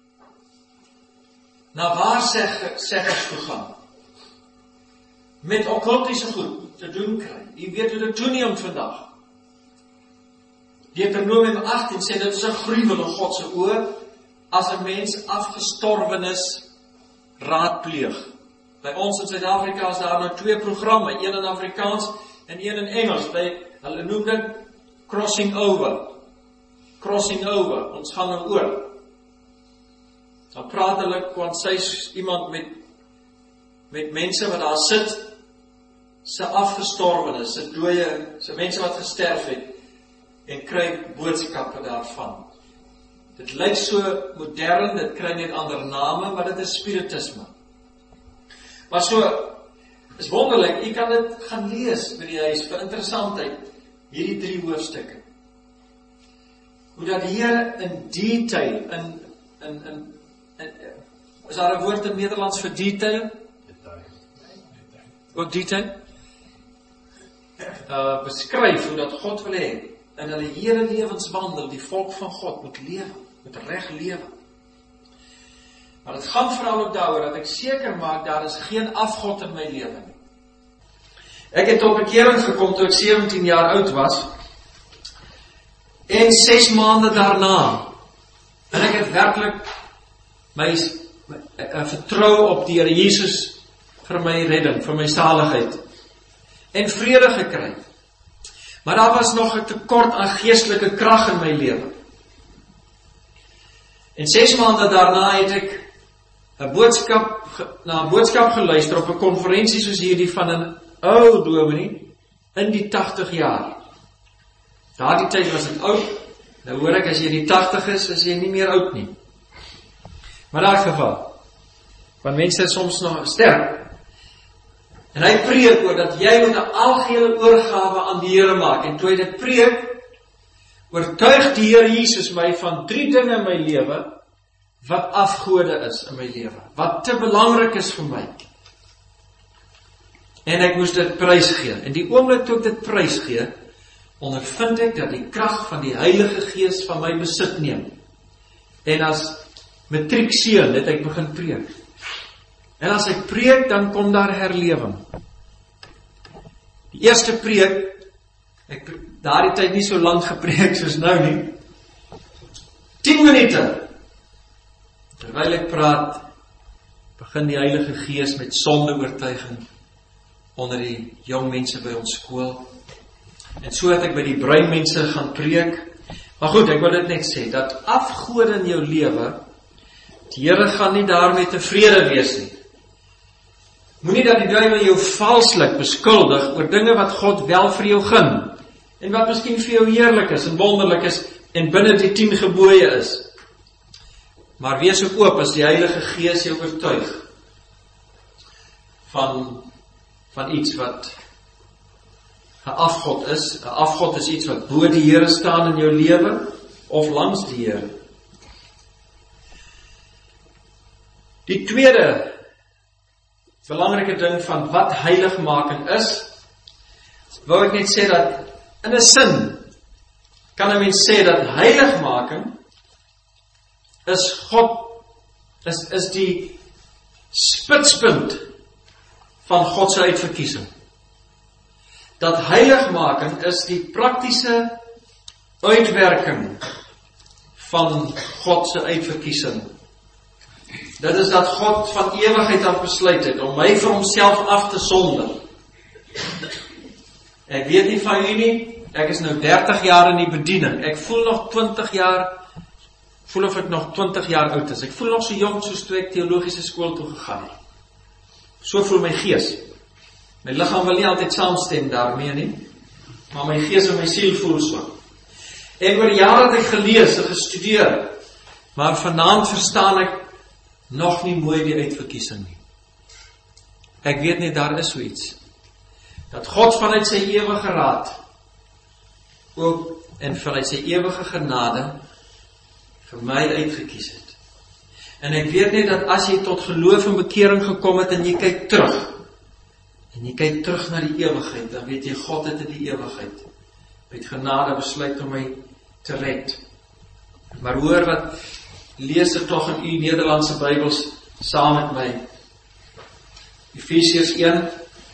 B: Na waar seggers toe gaan? Met okkultiese goed te doen kry. Jy weet hoe dit toeneem vandag. Deuteronomium 18 sê dit is 'n gruwel in God se oë as 'n mens afgestorwenes raadpleeg. By ons in Suid-Afrika is daar nou 2 programme, een in Afrikaans en een in Engels. Hulle noem dit crossing over. Crossing over, ons gaan nou oor. Dan praat hulle, want sy is iemand met mense wat daar sit, se afgestorwenes, se dooie, se mense wat gesterf het, en kry boodskappe daarvan. Dit lyk so modern, dit kry net ander name, maar dit is spiritisme. Maar so, is wonderlik, jy kan dit gaan lees by die huis, vir interessantheid, hierdie 3 hoofstukke. hoe dat die Here in detail, is daar 'n woord in Nederlands vir detail? Ook detail? Beskryf hoe dat God wil hê, in hulle hele lewenswandel, die volk van God moet lewe, moet reg lewe. Maar dit gaan veral ook daaroor, dat ek seker maak, daar is geen afgod in my lewe nie. Ek het op bekering gekom, toe ek 17 jaar oud was, en 6 maande daarna, en ek het werklik my vertrou op die Here Jesus vir my redding, vir my saligheid, en vrede gekry. Maar daar was nog 'n tekort aan geestelike krag in my lewe. En 6 maande daarna het ek na 'n boodskap geluister op 'n konferensie soos hierdie van 'n ou dominee in die 80 jaar. Daardie tyd was ek oud. Nou hoor ek, as jy in die 80 is jy nie meer oud nie. Maar in daardie geval, want mense is soms nog sterk. En hy preek oor dat jy moet 'n algehele oorgawe aan die Here maak. En toe hy dit preek, oortuig die Here Jesus my van 3 dinge in my lewe wat afgode is in my lewe, wat te belangrik is vir my. En ek moes dit prys gee. En die oomblik toe ek dit prys gee, ondervind ek dat die krag van die Heilige Gees van my besit neem. En as matriekseun het ek begin preek. En as ek preek, dan kom daar herlewing. Die eerste preek, ek daardie tyd nie so lank gepreek soos nou nie, 10 minute. Terwyl ek praat, begin die Heilige Gees met sondeoortuiging onder die jong mense by ons skool. En so het ek by die bruinmense gaan preek. Maar goed, ek wil dit net sê, dat afgode in jou lewe, die Here gaan nie daarmee tevrede wees nie. Moenie dat die duiwel jou valslik beskuldig oor dinge wat God wel vir jou gun, en wat miskien vir jou heerlik is en wonderlik is, en binne die 10 gebooie is. Maar wees ook oop as die Heilige Gees jou oortuig van iets wat 'n afgod is. 'n Afgod is iets wat bo die Here staan in jou lewe, of langs die Here. Die tweede belangrike ding van wat heiligmaking is, wou ek net sê dat, in 'n sin, kan 'n mens sê dat heiligmaking is die spitspunt van God se uitverkiesing. Dat heiligmaking is die praktiese uitwerking van God se uitverkiesing. Dit is dat God van ewigheid af besluit het om my vir homself af te sonder. Ek weet nie van u nie, ek is nou 30 jaar in die bediening. Ek voel nog 20 jaar, voel of ek nog 20 jaar oud is. Ek voel nog so jong soos toe ek teologiese skool toe gegaan het. So voel my gees. My liggaam wil nie altyd saamstem daarmee nie, maar my gees en my siel voel so. En oor jare het ek gelees en gestudeer, maar vanaand verstaan ek nog nie mooi die uitverkiesing nie. Ek weet nie, daar is so iets. Dat God vanuit sy ewige raad, ook en vanuit sy ewige genade, vir my uitgekies het. En ek weet net dat as jy tot geloof en bekering gekom het, en jy kyk terug na die ewigheid, dan weet jy, God het in die ewigheid met genade besluit om my te red. Maar hoor wat, lees dit tog in u Nederlandse Bybels saam met my. Efesiërs 1.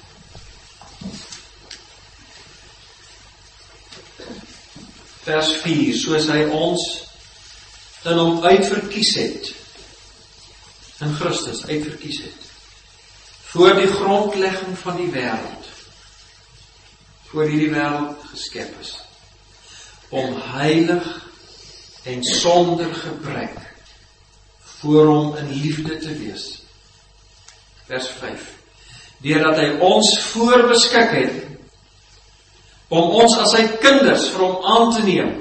B: Vers 4, soos hy ons in hom uitverkies het, in Christus uitverkies het, voor die grondlegging van die wêreld, voor hierdie wêreld geskep is, om heilig en sonder gebrek voor hom in liefde te wees. Vers 5. Deurdat hy ons voorbeskik het, om ons as sy kinders vir hom aan te neem,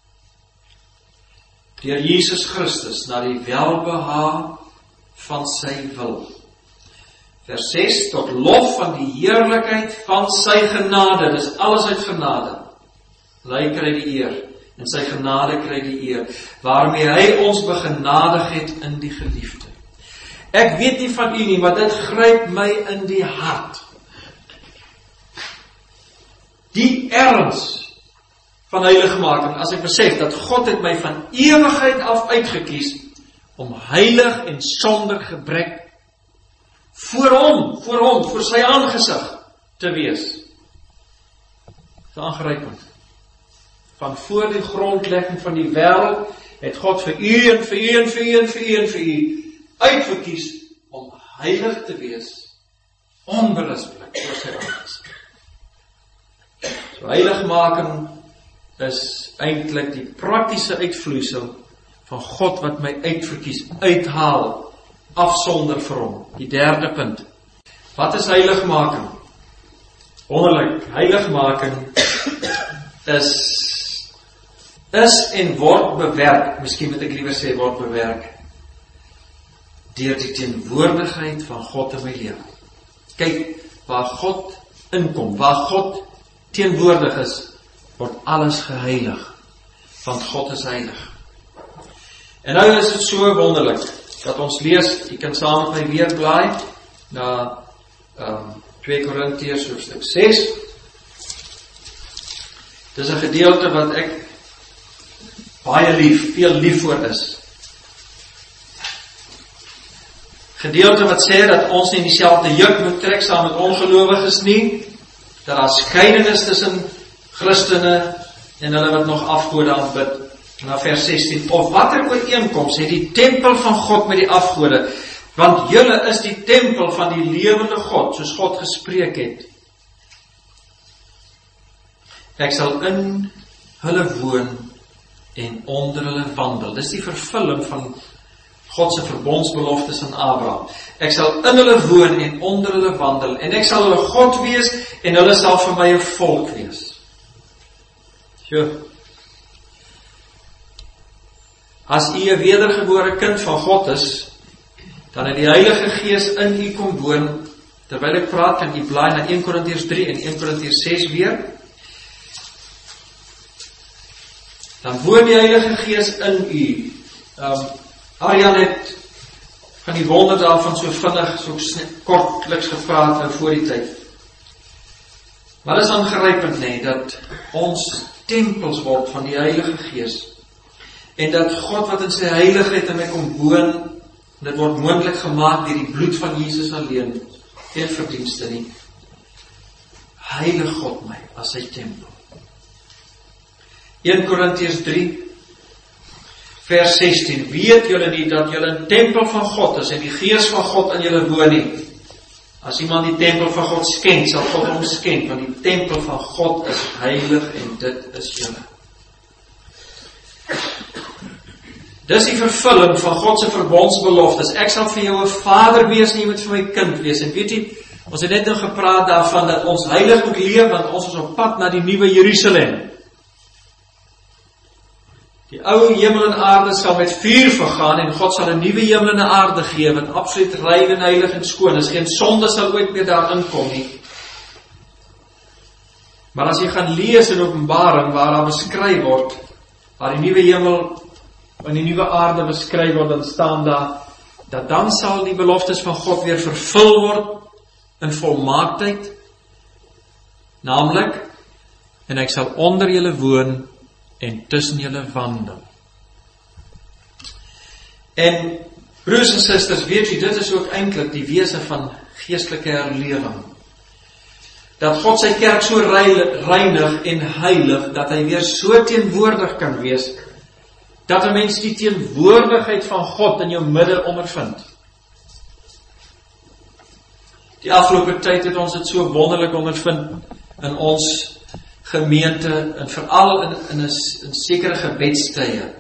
B: deur Jesus Christus, na die welbehae van sy wil. Vers 6, tot lof van die heerlikheid van sy genade, dis alles uit genade, hy kry die eer, en sy genade kry die eer, waarmee hy ons begenadig het in die geliefde. Ek weet nie van u nie, maar dit gryp my in die hart. Die erns van heiligmaking, as ek besef dat God het my van ewigheid af uitgekies om heilig en sonder gebrek voor sy aangesig te wees. Dit is aangrypend. Van voor die grondlegging van die wêreld het God vir u en vir u en vir u en vir u en vir u uitverkies om heilig te wees, onberispelik voor sy aangesig. So heiligmaking is eintlik die praktiese uitvloeisel van God wat my uitverkies, uithaal, afsonder vir hom. Die derde punt. Wat is heiligmaking? Wonderlik, heiligmaking is en word bewerk, miskien moet ek liewer sê word bewerk, deur die teenwoordigheid van God in my lewe. Kyk, waar God inkom, waar God teenwoordig is, word alles geheilig, want God is heilig. En nou is dit so wonderlik, dat ons lees, jy kan saam met my weer blaai, na 2 Korintiërs hoofstuk 6. Dis 'n gedeelte wat ek baie veel lief voor is. Gedeelte wat sê dat ons nie dieselfde juk moet trek saam met ongelowiges nie, dat daar skeidenis tussen Christene en hulle wat nog afgode aanbid. Na vers 16, of watter ooreenkoms het die tempel van God met die afgode, want julle is die tempel van die lewende God, soos God gespreek het. Ek sal in hulle woon en onder hulle wandel. Dis die vervulling van God se verbondsbeloftes aan Abraham. Ek sal in hulle woon en onder hulle wandel, en ek sal hulle God wees, en hulle sal vir my 'n volk wees. As u 'n wedergebore kind van God is, dan het die Heilige Gees in u kom woon. Terwyl ek praat, kan u blaai na 1 Korintiërs 3 en 1 Korintiërs 6 weer. Dan woon die Heilige Gees in u. Arjan het van die wonder daarvan so vinnig, so kortliks gepraat nou voor die tyd. Maar dit is aangrypend, nee, dat ons tempels word van die Heilige Gees. En dat God wat in sy heiligheid in my kom woon, dit word moontlik gemaak deur die bloed van Jesus alleen, geen verdienste nie. Heilig God my as sy tempel. 1 Korintiërs 3 vers 16, weet julle nie dat julle 'n tempel van God is en die Gees van God in julle woon nie? As iemand die tempel van God skenk, sal God hom skenk, want die tempel van God is heilig en dit is julle. Dis die vervulling van God se verbondsbeloftes. Ek sal vir jou 'n vader wees en jy moet vir my kind wees. En weet jy, ons het net nou gepraat daarvan dat ons heilig moet leef, want ons is op pad na die nuwe Jerusalem. Die ou hemel en aarde sal met vuur vergaan en God sal 'n nuwe hemel en 'n aarde gee wat absoluut rein en heilig en skoon is. Geen sonde sal ooit meer daarin kom nie. Maar as jy gaan lees in Openbaring waar daar beskryf word, waar die nuwe hemel en die nuwe aarde beskryf word, dan staan daar dat dan sal die beloftes van God weer vervul word in volmaaktheid, naamlik, en ek sal onder julle woon en tussen julle wandel. En broers en susters, weet jy, dit is ook eintlik die wese van geestelike herlewing. Dat God sy kerk so reinig en heilig, dat hy weer so teenwoordig kan wees, dat 'n mens die teenwoordigheid van God in jou midde ondervind. Die afgelope tyd het ons dit so wonderlik ondervind in ons gemeente, en veral in sekere gebedstye.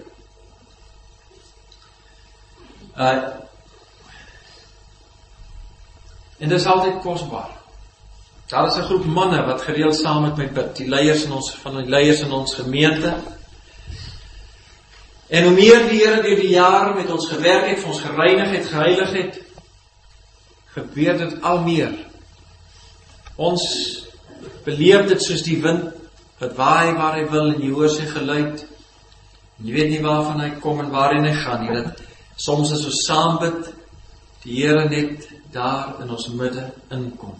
B: En dit is altyd kosbaar. Daar is 'n groep manne wat gereeld saam met my bid, die leiers in ons gemeente. En hoe meer die Here deur die jare met ons gewerk het, vir ons gereinig het, geheilig het, gebeur dit al meer. Ons beleef dit soos die wind, wat waai waar hy wil, en jy hoor sy geluid, Jy weet nie waarvan hy kom en waarheen hy gaan nie, dat soms as ons saam bid, die Here net daar in ons midde inkom.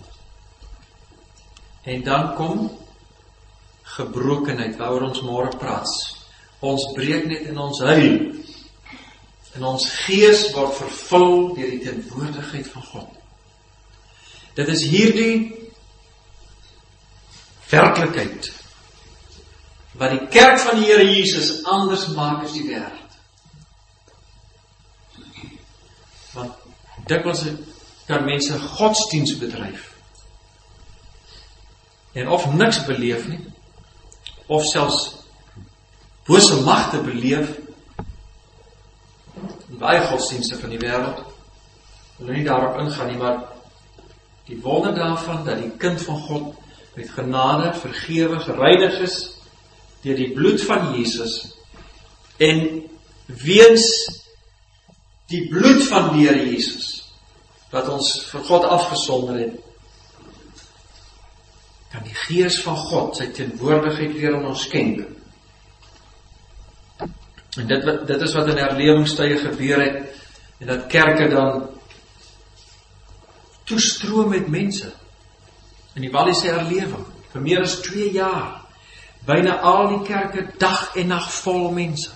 B: En dan kom gebrokenheid, waaroor ons môre praat. Ons breek net in ons huil, en ons gees word vervul deur die teenwoordigheid van God. Dit is hierdie werklikheid wat die kerk van die Here Jesus anders maak as die wêreld. Want dikwels kan mense godsdienst bedryf en of niks beleef nie, of selfs bose magte beleef in baie godsdienste van die wêreld. Wil nie daarop ingaan nie, maar die wonder daarvan dat die kind van God met genade vergewe, gereinig is deur die bloed van Jesus en weens die bloed van die Here Jesus wat ons vir God afgesonder het, kan die Gees van God sy teenwoordigheid weer aan ons skenk. En dit is wat in herlewingstye gebeur het, en dat kerke dan toestroom met mense in die Walliese herlewing vir meer as 2 jaar. Byna al die kerke dag en nag vol mense.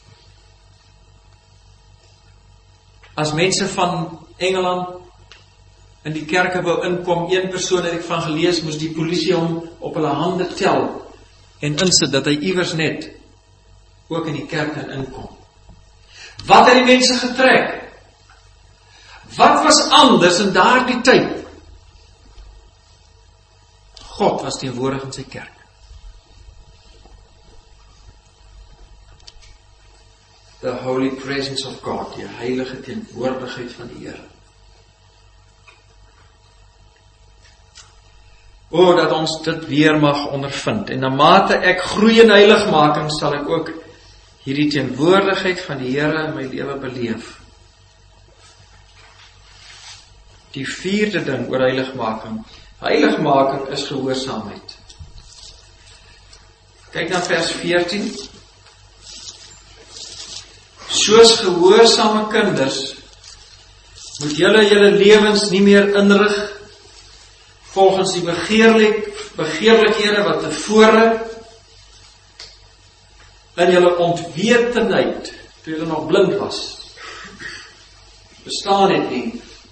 B: As mense van Engeland in die kerke wou inkom, een persoon het ek van gelees, moes die polisie hom op hulle hande tel en insit dat hy iewers net ook in die kerk kan inkom. Wat het die mense getrek? Wat was anders in daardie tyd? God was teenwoordig in sy kerk. The holy presence of God, die heilige teenwoordigheid van die Here. O, dat ons dit weer mag ondervind, en na mate ek groei in heiligmaking, sal ek ook hierdie teenwoordigheid van die Here in my lewe beleef. Die 4de ding oor heiligmaking. Heiligmaking is gehoorsaamheid. Kyk na vers 14. Soos gehoorsame kinders, moet julle lewens nie meer inrig volgens die begeerlikhede wat tevore in julle ontwetenheid, toe julle nog blind was, bestaan het nie.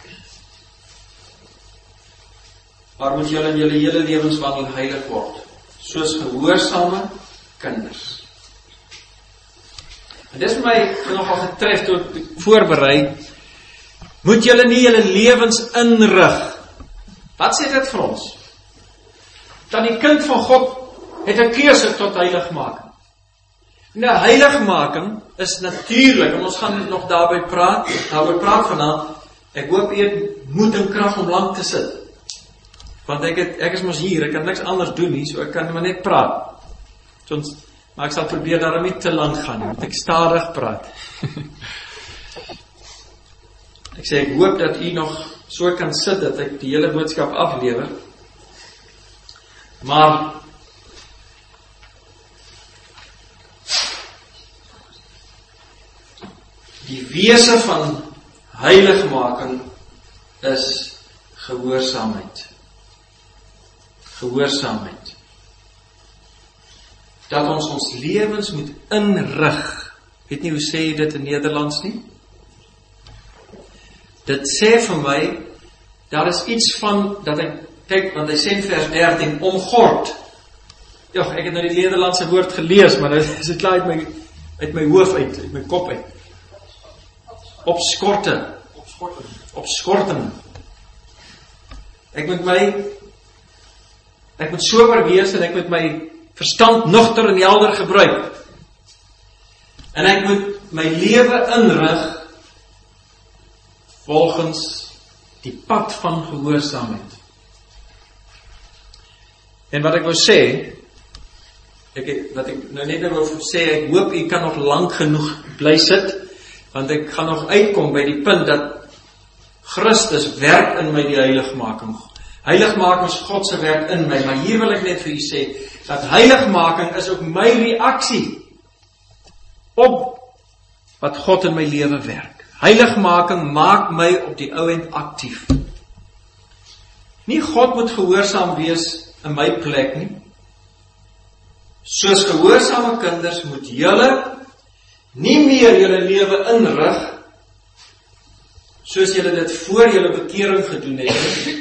B: Maar moet julle in julle hele lewenswandel heilig word, soos gehoorsame kinders. En dis my nogal getref toe ek voorberei, moet julle nie julle lewens inrig. Wat sê dit vir ons? Dat die kind van God het 'n keuse tot heiligmaking. Nou, heiligmaking is natuurlik, en ons gaan nog daarby praat vanaand. Ek hoop jy het moed en krag om lank te sit. Want ek is mos hier, ek kan niks anders doen nie, so ek kan maar net praat. Maar ek sal probeer daarom nie te lank gaan nie, want ek stadig praat. Ek sê, ek hoop dat u nog so kan sit, dat ek die hele boodskap aflewer. Maar die wese van heiligmaking is gehoorsaamheid. Gehoorsaamheid. Dat ons lewens moet inrig. Weet nie hoe sê dit in Nederlands nie? Dit sê vir my, daar is iets van, dat ek, kyk, want hy sê in vers 13, omgord. Ja, ek het nou die Nederlandse woord gelees, maar dit is klaar uit my hoof uit my kop uit. Opskorten. Ek moet sober wees en ek moet my verstand nogter en helder gebruik. En ek moet my lewe inrig volgens die pad van gehoorsaamheid. En wat ek wil sê, wat ek nou net wil sê, ek hoop u kan nog lank genoeg bly sit, want ek gaan nog uitkom by die punt dat Christus werk in my die heiligmaking. Heiligmaking is God se werk in my, maar hier wil ek net vir u sê, dat heiligmaking is ook my reaksie op wat God in my lewe werk. Heiligmaking maak my op die ou end aktief. Nie God moet gehoorsaam wees in my plek nie. Soos gehoorsame kinders moet julle nie meer julle lewe inrig soos julle dit voor julle bekering gedoen het,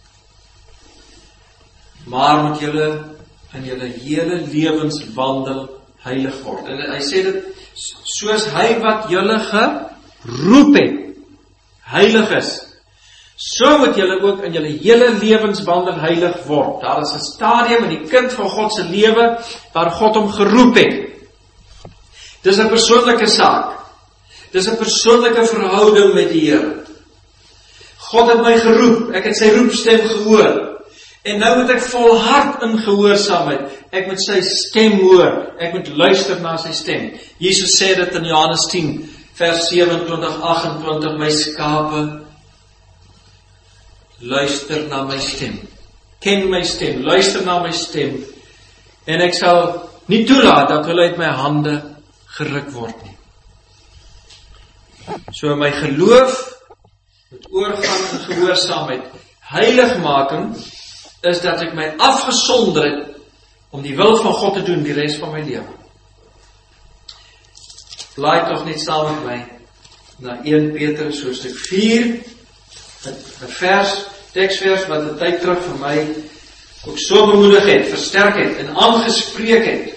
B: maar moet julle in julle hele lewenswandel heilig word. En hy sê dit, soos hy wat julle geroep het, heilig is, so moet julle ook in julle hele lewenswandel heilig word. Daar is 'n stadium in die kind van God se lewe waar God hom geroep het. Dis 'n persoonlike saak. Dis 'n persoonlike verhouding met die Here. God het my geroep, ek het sy roepstem gehoor. En nou moet ek volhard in gehoorsaamheid. Ek moet sy stem hoor. Ek moet luister na sy stem. Jesus sê dit in Johannes 10, vers 27, 28, my skape luister na my stem. Ken my stem, luister na my stem. En ek sal nie toelaat dat hulle uit my hande geruk word nie. So my geloof moet oorgaan in gehoorsaamheid. Heiligmaking is dat ek my afgesonder het om die wil van God te doen die res van my lewe. Blaai tog net saam met my na 1 Petrus hoofstuk 4, 'n teksvers wat 'n tyd terug vir my ook so bemoedig het, versterk het en aangespreek het.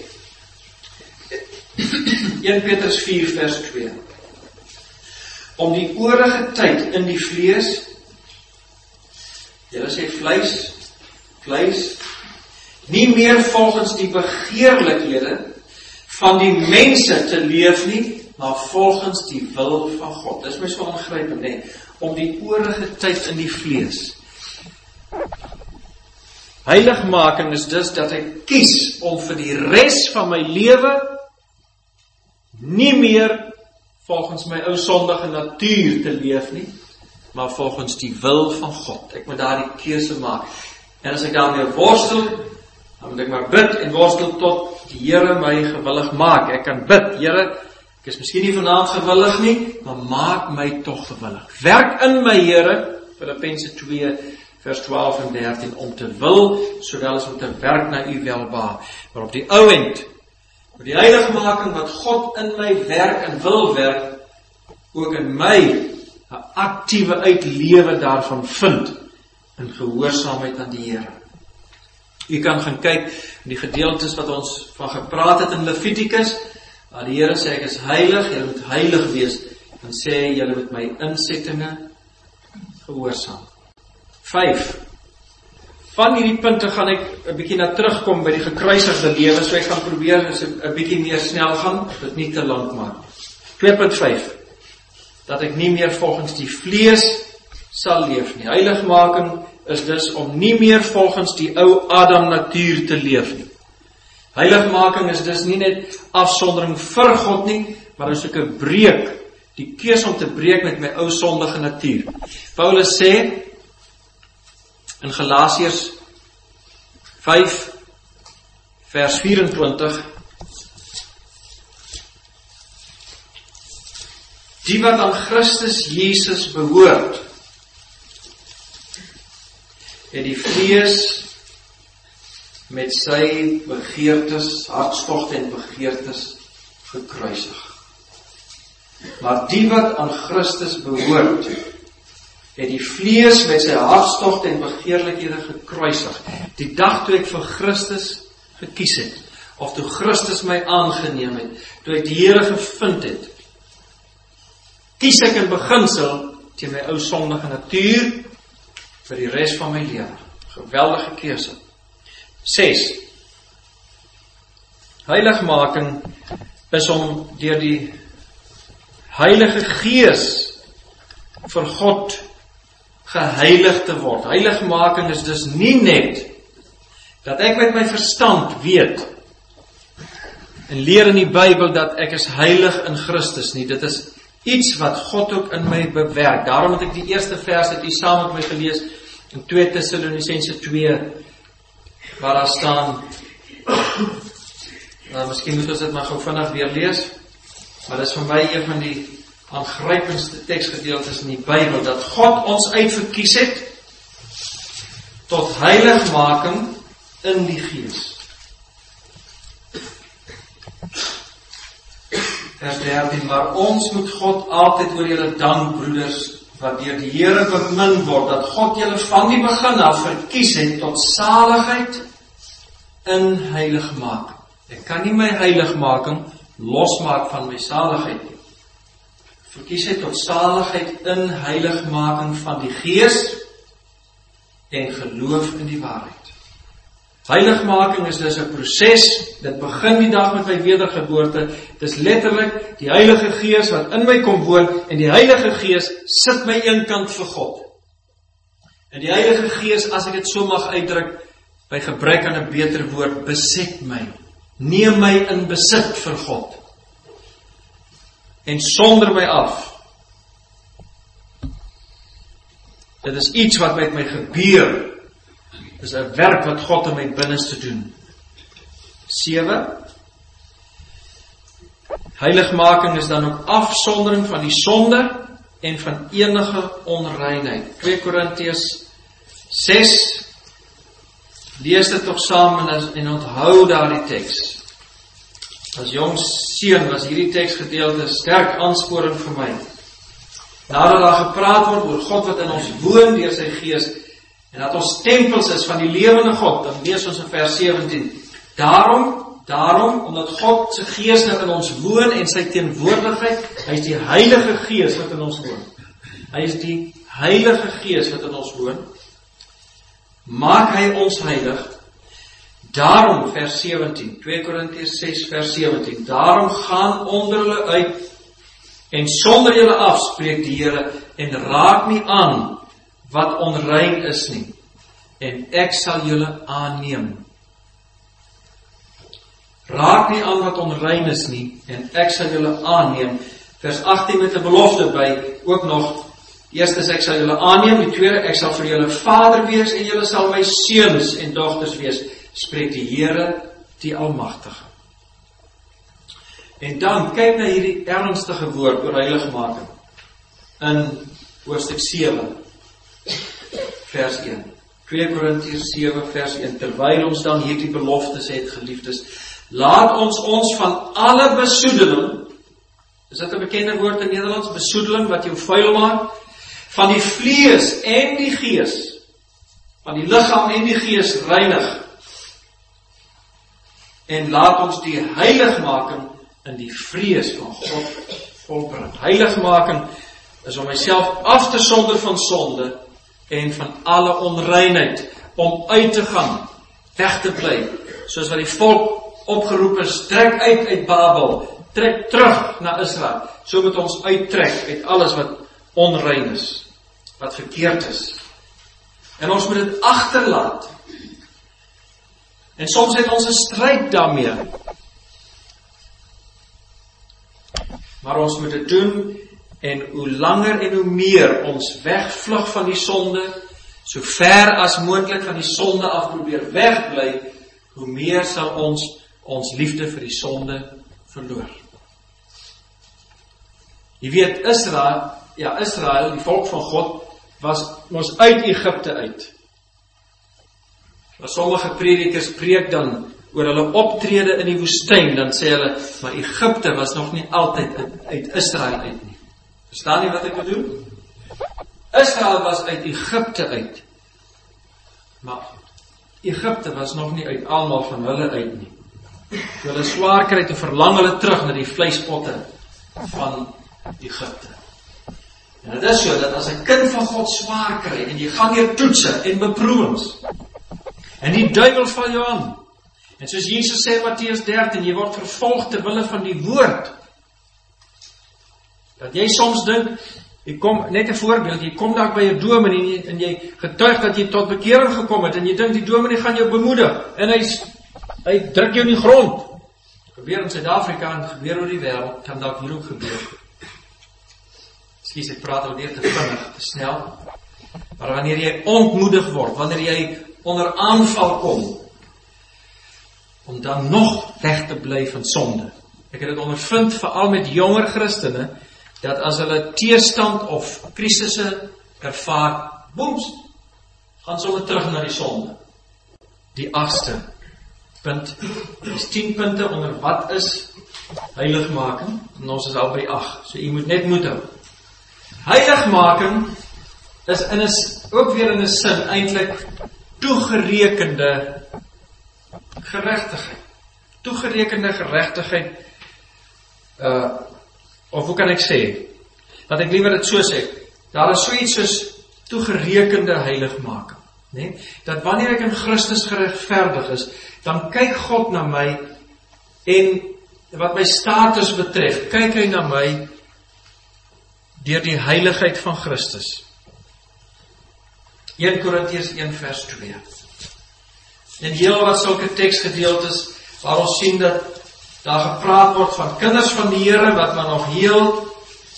B: 1 Petrus 4 vers 2. Om die oorige tyd in die vlees, julle sê vleis, nie meer volgens die begeerlikhede van die mense te leef nie, maar volgens die wil van God. Dis my so aangrypend, nee. Om die oorige tyd in die vlees. Heiligmaking is dus dat ek kies om vir die res van my lewe nie meer volgens my ou sondige natuur te leef nie, maar volgens die wil van God. Ek moet daardie keuse maak. En as ek daarmee worstel, dan moet ek maar bid en worstel tot die Here my gewillig maak. Ek kan bid, Here, ek is miskien nie vanaand gewillig nie, maar maak my tog gewillig. Werk in my, Here, Filippense 2, vers 12 en 13, om te wil, sowel as om te werk na u welbehae. Maar op die ou end, met die heiligmaking wat God in my werk en wil werk, ook in my 'n aktiewe uitlewe daarvan vind, in gehoorsaamheid aan die Here. U kan gaan kyk in die gedeeltes wat ons van gepraat het in Levitikus, waar die Here sê, ek is heilig, julle moet heilig wees, en sê, julle moet my insettinge gehoorsaam. 5. Van hierdie punte gaan ek 'n bietjie na terugkom by die gekruisigde lewe, so ek gaan probeer 'n bietjie meer snel gaan, dit nie te lank maak. 2.5. Dat ek nie meer volgens die vlees sal leef nie. Heiligmaking is dus om nie meer volgens die ou Adam natuur te leef nie. Heiligmaking is dus nie net afsondering vir God nie, maar is ook 'n breek, die keuse om te breek met my ou sondige natuur. Paulus sê in Galasiërs 5 vers 24, die wat aan Christus Jesus behoort, het die vlees met sy begeertes, hartstogte en begeertes gekruisig. Maar die wat aan Christus behoort, het die vlees met sy hartstogte en begeerlikhede gekruisig. Die dag toe ek vir Christus gekies het, of toe Christus my aangeneem het, toe ek die Here gevind het, kies ek in beginsel teen my ou sondige natuur vir die res van my lewe. Geweldige keuse. 6. Heiligmaking is om deur die Heilige Gees vir God geheilig te word. Heiligmaking is dus nie net dat ek met my verstand weet en leer in die Bybel dat ek is heilig in Christus nie. Dit is iets wat God ook in my bewerk. Daarom het ek die eerste vers het u saam met my gelees in 2 Tessalonisense 2, waar daar staan, miskien moet ons dit maar gou vinnig weer lees. maar dit is vir my een van die aangrypendste teksgedeeltes in die Bybel, dat God ons uitverkies het tot heiligmaking in die Gees. Vers 13, maar ons moet God altyd oor julle dank, broeders, wat deur die Here bemin word, dat God julle van die begin af verkies het tot saligheid in heiligmaking. Ek kan nie my heiligmaking losmaak van my saligheid nie. Verkies het tot saligheid in heiligmaking van die Gees en geloof in die waarheid. Heiligmaking is dus 'n proses, dit begin die dag met my wedergeboorte, dit is letterlik die Heilige Gees wat in my kom woon, en die Heilige Gees sit my eenkant vir God. En die Heilige Gees, as ek dit so mag uitdruk, by gebrek aan 'n beter woord, beset my, neem my in besit vir God, en sonder my af. Dit is iets wat met my gebeur, dit is 'n werk wat God in my binneste doen. 7. Heiligmaking is dan ook afsondering van die sonde en van enige onreinheid. 2 Korintiërs 6, lees dit toch saam en onthou daardie teks. As jong seun was hierdie teksgedeelte 'n sterk aansporing vir my. Nadat daar gepraat word oor God wat in ons woon deur sy Gees, en dat ons tempels is van die lewende God, dan lees ons in vers 17. Daarom, omdat God se Gees nou in ons woon en sy teenwoordigheid, hy is die Heilige Gees wat in ons woon. Hy is die Heilige Gees wat in ons woon. Maak hy ons heilig. Daarom, vers 17, 2 Korintiërs 6, vers 17, daarom gaan onder hulle uit en sonder julle af, spreek die Here, en raak nie aan wat onrein is nie, en ek sal julle aanneem. Raak nie aan wat onrein is nie, en ek sal julle aanneem. Vers 18 met 'n belofte by, ook nog, eerste is ek sal julle aanneem, die tweede, ek sal vir julle vader wees, en julle sal my seuns en dogters wees, spreek die Here, die Almagtige. En dan, kyk na hierdie ernstige woord oor heiligmaking, in hoofstuk 7, vers 1. 2 Korintiërs 7 vers 1. Terwyl ons dan hierdie beloftes het, geliefdes, laat ons van alle besoedeling, is dit 'n bekende woord in Nederlands, besoedeling wat jou vuil maak, van die vlees en die gees, van die liggaam en die gees reinig, en laat ons die heiligmaking in die vrees van God volbring. Heiligmaking is om myself af te sonder van sonde en van alle onreinheid, om uit te gaan, weg te bly, soos wat die volk opgeroep is, trek uit Babel, trek terug na Israel, so moet ons uittrek uit alles wat onrein is, wat verkeerd is. En ons moet dit agterlaat. En soms het ons 'n stryd daarmee. Maar ons moet dit doen, en hoe langer en hoe meer ons wegvlug van die sonde, so ver as moontlik van die sonde af probeer wegbly, hoe meer sal ons liefde vir die sonde verloor. Jy weet, Israel, die volk van God, was uit Egipte uit. Maar sommige predikers preek dan oor hulle optrede in die woestyn, dan sê hulle, maar Egipte was nog nie altyd uit Israel uit nie. Verstaan jy wat ek bedoel? Israel was uit Egipte uit, maar Egipte was nog nie uit almal van hulle uit nie. Toe hulle swaar kry, te verlang hulle terug na die vleispotte van Egipte. En dit is so, dat as 'n kind van God swaar kry, en jy gaan deur toetse en beproewings, en die duiwel val jou aan, en soos Jesus sê in Matteus 13, jy word vervolg ter wille van die woord, dat jy soms dink, jy kom, net 'n voorbeeld, jy kom daar by 'n dominee, en jy getuig dat jy tot bekering gekom het, en jy dink die dominee gaan jou bemoedig, en hy druk jou in die grond. Gebeur in Suid-Afrika, en gebeur oor die wêreld, kan dalk hier ook gebeur. Ekskuus, ek praat alweer te vinnig, te snel. Maar wanneer jy ontmoedig word, wanneer jy onder aanval kom, om dan nog weg te bly van sonde, Ek het dit ondervind veral met jonger Christene, dat as hulle teestand of krisisse ervaar, boems, gaan sommer terug na die sonde. Die 8ste punt, is 10 punte onder wat is heiligmaking, en ons is al by 8, so jy moet net moed hou. Heiligmaking is ook weer in 'n sin eintlik toegerekende geregtigheid. Toegerekende geregtigheid, of hoe kan ek sê, dat ek liewer dit so sê, daar is so iets soos toegerekende heiligmaking, nee? Dat wanneer ek in Christus geregverdig is, dan kyk God na my, en wat my status betref, kyk hy na my deur die heiligheid van Christus. 1 Korintiërs 1 vers 2. En heel wat sulke teksgedeeltes waar ons sien dat daar gepraat word van kinders van die Here wat maar nog heel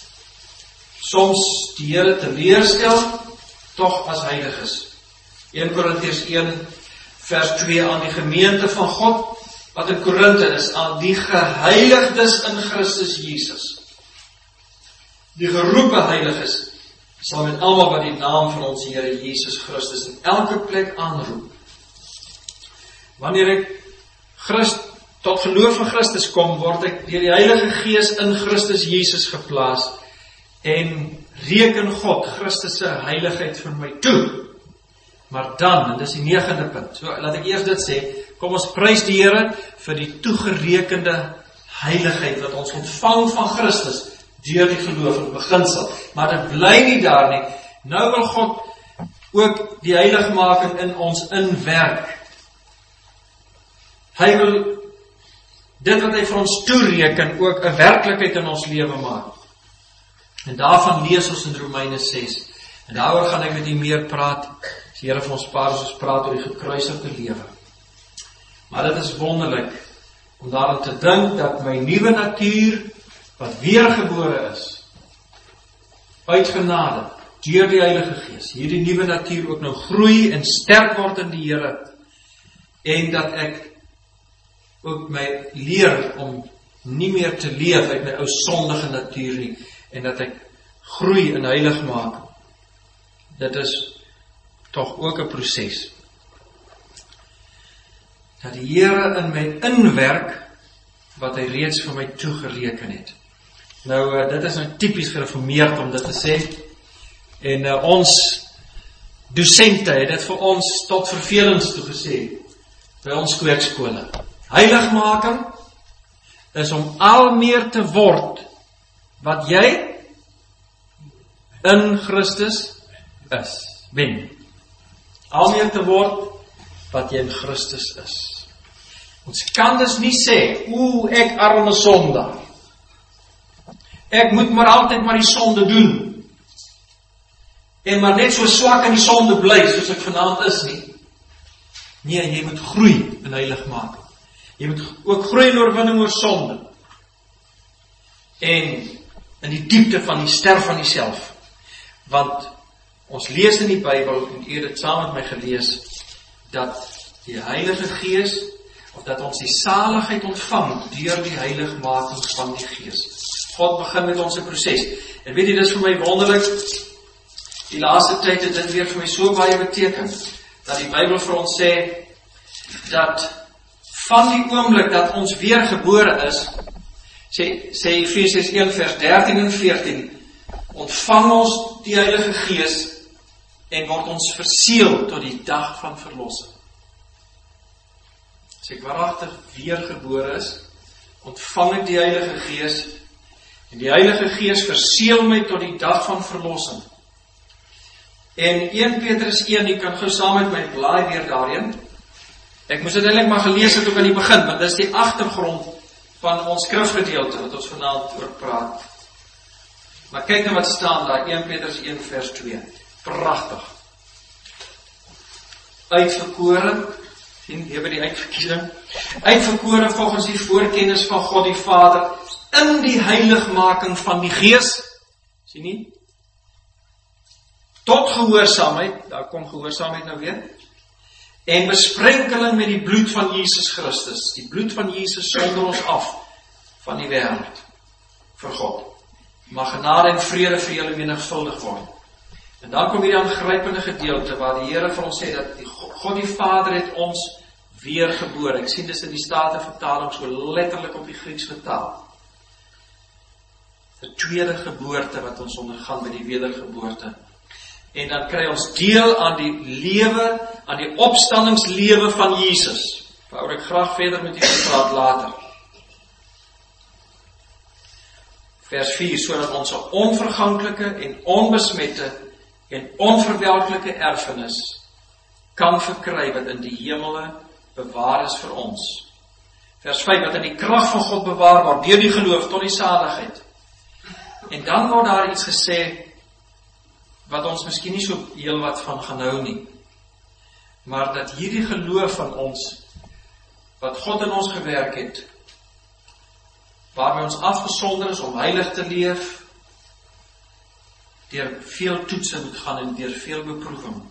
B: soms die Here teleurstel, tog as heilig is. 1 Korintiërs 1 vers 2 aan die gemeente van God wat in Korinthe is, aan die geheiligdes in Christus Jesus. Die geroepe heiliges sal met almal wat die naam van ons Here Jesus Christus in elke plek aanroep. Wanneer ek tot geloof in Christus kom, word ek deur die Heilige Gees in Christus Jesus geplaas en reken God Christus se heiligheid vir my toe. Maar dan, en dis die 9de punt, so laat ek eers dit sê, kom ons prys die Here vir die toegerekende heiligheid wat ons ontvang van Christus deur die geloof in beginsel. Maar dit bly nie daar nie. Nou wil God ook die heiligmaking in ons inwerk. Hy wil dit wat hy vir ons toereken ook 'n werklikheid in ons lewe maak. En daarvan lees ons in Romeine 6. En daaroor gaan ek met u meer praat, as die Here vir ons paar as ons praat oor die gekruisigde lewe. Maar dit is wonderlik om daaraan te dink dat my nuwe natuur, wat weergebore is, uit genade, deur die Heilige Gees, hierdie nuwe natuur ook nou groei en sterk word in die Here, en dat ek ook my leer om nie meer te leef uit my ou sondige natuur nie, en dat ek groei in heiligmaking. Dit is tog ook 'n proses. Dat die Here in my inwerk, wat hy reeds vir my toegereken het. Nou, dit is nou typies gereformeerd om dit te sê, en ons dosente het dit vir ons tot vervelings toe gesê, by ons kweekskole. Heiligmaking is om al meer te word wat jy in Christus ben. Al meer te word wat jy in Christus is. Ons kan dus nie sê, ek arme sondaar. Ek moet maar altyd maar die sonde doen. En maar net so swak in die sonde bly, soos ek vanaand is nie. Nee, jy moet groei in heiligmaking. Jy moet ook groei in oorwinning oor sonde. En in die diepte van die sterf van jouself. Want ons lees in die Bybel, en u het dit saam met my gelees, dat die Heilige Gees, of dat ons die saligheid ontvang deur die heiligmaking van die Gees. God begin met ons 'n proses. En weet jy, dis vir my wonderlik, die laaste tyd het dit weer vir my so baie beteken, dat die Bybel vir ons sê, dat van die oomblik dat ons weer gebore is, sê Efesiërs 1 vers 13 en 14, ontvang ons die Heilige Gees en word ons verseël tot die dag van verlossing. As ek waaragtig weer gebore is, ontvang ek die Heilige Gees, en die Heilige Gees verseël my tot die dag van verlossing. En 1 Petrus 1, jy kan gou saam met my blaai weer daarheen. Ek moes dit eintlik maar gelees het ook aan die begin, want dit is die agtergrond van ons skrifgedeelte wat ons vanaand oor praat. Maar kyk nou wat staan daar, 1 Petrus 1 vers 2. Pragtig. Uitverkore, sien, hier by die uitverkiesing. Uitverkore volgens die voorkennis van God die Vader, in die heiligmaking van die Gees, sien nie? Tot gehoorsaamheid, daar kom gehoorsaamheid nou weer, en besprenkeling met die bloed van Jesus Christus. Die bloed van Jesus sonder ons af van die wêreld vir God. Mag genade en vrede vir julle menigvuldig word. En dan kom hier die aangrypende gedeelte waar die Here vir ons sê dat God die Vader het ons weergebore. Ek sien dis in die Statenvertaling so letterlik op die Grieks vertaal. 'n tweede geboorte wat ons ondergaan by die wedergeboorte. En dan kry ons deel aan die lewe, aan die opstandingslewe van Jesus. Waaroor ek graag verder met julle praat later. Vers 4, sodat ons 'n onverganklike en onbesmette en onverwelklike erfenis kan verkry wat in die hemele bewaar is vir ons. Vers 5, wat in die krag van God bewaar word deur die geloof tot die saligheid. En dan word daar iets gesê wat ons miskien nie so heel wat van gaan hou nie. Maar dat hierdie geloof van ons, wat God in ons gewerk het, waarmee ons afgesonder is om heilig te leef, deur veel toetse moet gaan en deur veel beproewing.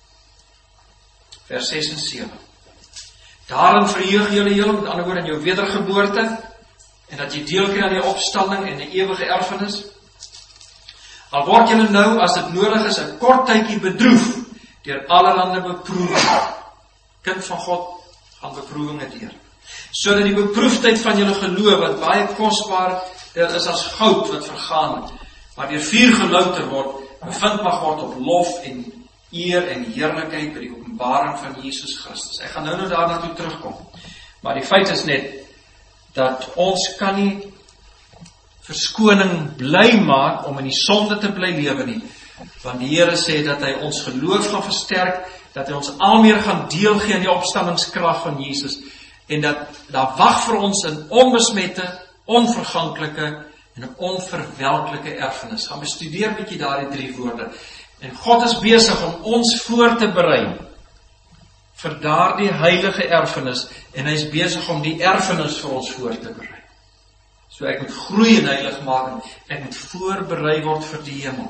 B: Vers 6 en 7. Daarin verheug julle heel, met ander woorde in jou wedergeboorte, en dat jy deel kry aan die opstanding en 'n ewige erfenis. Al word julle nou, as dit nodig is, 'n kort tydjie bedroef deur allerlei beproewing. Kind van God gaan beproewinge deur. Sodat die beproefdheid van julle geloof, wat baie kosbaar is as goud wat vergaan, maar deur vuur gelouter word, bevind mag word op lof en eer en heerlikheid by die openbaring van Jesus Christus. Ek gaan nou daar naartoe terugkom. Maar die feit is net dat ons kan nie verskoning bly maak om in die sonde te bly lewe nie. Want die Here sê dat hy ons geloof gaan versterk, dat hy ons al meer gaan deel gee aan die opstandingskrag van Jesus, en dat daar wag vir ons 'n onbesmette, onverganklike en 'n onverwelklike erfenis. Gaan bestudeer 'n bietjie daardie 3 woorde. En God is besig om ons voor te berei vir daardie heilige erfenis, en hy is besig om die erfenis vir ons voor te berei. So ek moet groei in heiligmaking, ek moet voorberei word vir die hemel.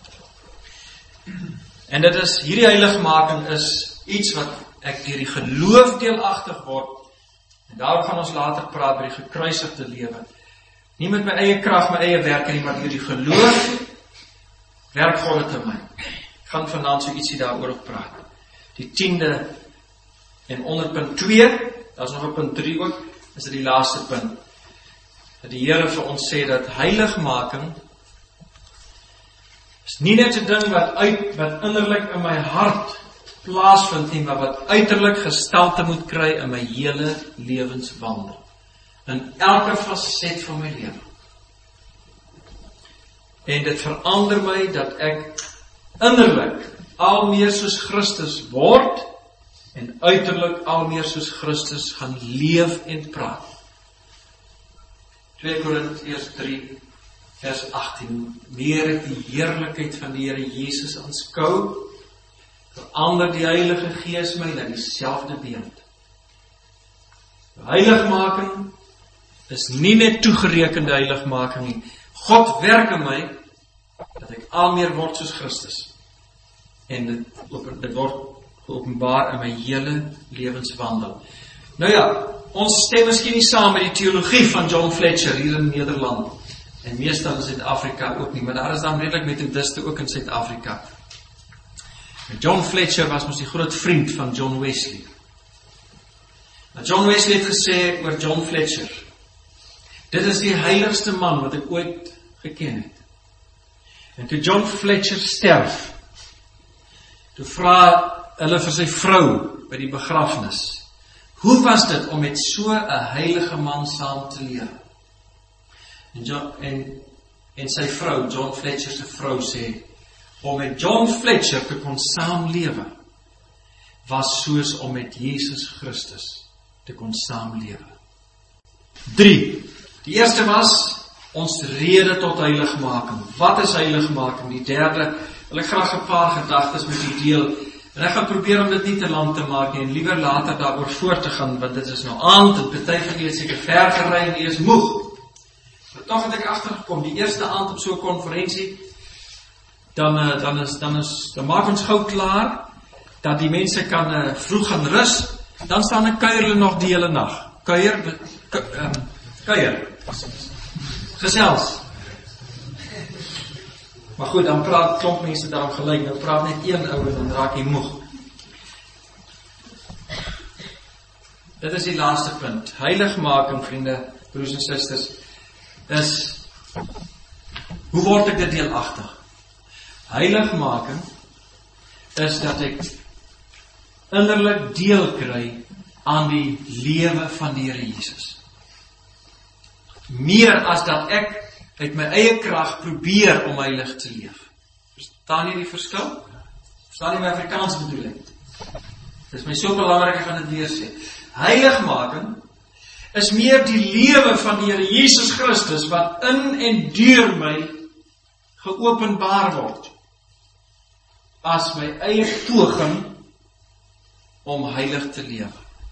B: En dit is, hierdie heiligmaking is iets wat ek deur die geloof deelagtig word, en daarop gaan ons later praat by die gekruisigde lewe. Nie met my eie krag, my eie werk nie, maar deur die geloof werk God dit in my. Ek gaan vanaand so ietsie daaroor op praat. Die 10de en onder punt 2, daar is nog 'n punt 3 ook, is dit die laaste punt. Dat die Here vir ons sê dat heiligmaking is nie net 'n ding wat innerlik in my hart plaasvind nie, maar wat uiterlik gestalte moet kry in my hele lewenswandel. In elke faset van my lewe. En dit verander my dat ek innerlik al meer soos Christus word en uiterlik al meer soos Christus gaan leef en praat. 2 Korintiërs 3 vers 18. Meer ek die heerlikheid van die Here Jesus aanskou, verander die Heilige Gees my na dieselfde beeld. Heiligmaking is nie net toegerekende heiligmaking nie. God werk in my dat ek al meer word soos Christus. En dit word geopenbaar in my hele lewenswandel. Nou ja, ons stem miskien nie saam met die teologie van John Fletcher hier in Nederland. En meestal in Suid-Afrika ook nie, maar daar is dan redelik methodiste ook in Suid-Afrika. John Fletcher was mos die groot vriend van John Wesley. Nou John Wesley het gesê oor John Fletcher: dit is die heiligste man wat ek ooit geken het. En toe John Fletcher sterf, toe vra hulle vir sy vrou by die begrafnis: hoe was dit om met so 'n heilige man saam te leef? En sy vrou, John Fletcher se vrou, sê: om met John Fletcher te kon saamlewe was soos om met Jesus Christus te kon saamlewe. 3. Die eerste was ons rede tot heiligmaking. Wat is heiligmaking? Die derde, wil ek graag 'n paar gedagtes met u deel. En ek gaan probeer om dit nie te lank te maak nie, en liewer later daaroor voort te gaan, want dit is nou aand, en party van julle het seker ver gery en julle is moeg. Maar tog het ek agtergekom, die eerste aand op so 'n konferensie, dan maak ons gou klaar, dat die mense kan vroeg gaan rus, dan staan 'n kuier hulle nog die hele nag. Kuier, Gesels. Maar goed, dan praat klomp mense daarom gelyk, nou praat net een ou en dan raak jy moeg. Dit is die laaste punt. Heiligmaking, vriende, broers en susters, is, hoe word ek dit deelagtig? Heiligmaking is dat ek innerlik deel kry aan die lewe van die Here Jesus. Meer as dat ek uit my eie krag probeer om heilig te leef. Verstaan jy die verskil? Verstaan jy my Afrikaans bedoeling? Dit is my so belangrik, ek gaan dit weer sê. Heiligmaking is meer die lewe van die Here Jesus Christus wat in en deur my geopenbaar word as my eie poging om heilig te lewe.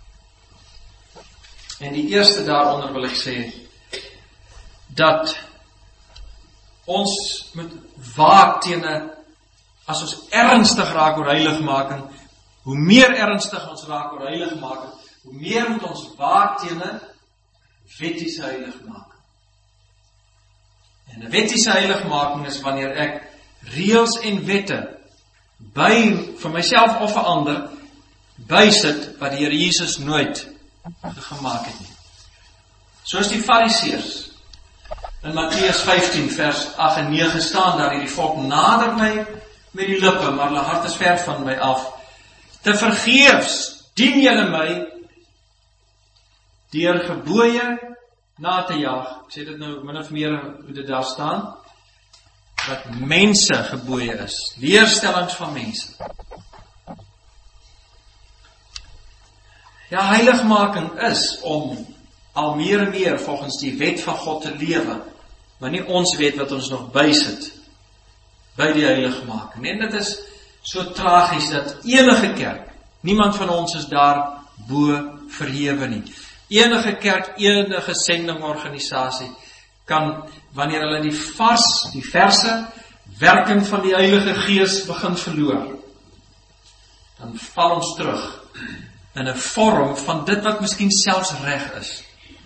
B: En die eerste daaronder wil ek sê dat ons moet waak teen, as ons ernstig raak oor heiligmaking, hoe meer ernstig ons raak oor heiligmaking, hoe meer moet ons waak teen 'n wettiese heiligmaking. En 'n wettiese heiligmaking is wanneer ek reëls en wette vir myself of vir ander bysit wat die Here Jesus nooit gemaak het nie. Soos die Fariseërs. In Matteus 15 vers 8 en 9 staan daar, hierdie volk nader my met die lippe, maar hulle hart is ver van my af. Te vergeefs dien julle my deur gebooie na te jaag. Ek sê dit nou min of meer hoe dit daar staan, wat mense gebooie is, leerstellings van mense. Ja, heiligmaking is om al meer en meer volgens die wet van God te lewe, maar nie ons wet wat ons nog bysit by die heiligmaking. En dit is so tragies dat enige kerk, niemand van ons is daar bo verhewe nie. Enige kerk, enige sendingorganisasie kan, wanneer hulle die verse werking van die Heilige Gees begin verloor, dan val ons terug in 'n vorm van dit wat miskien selfs reg is.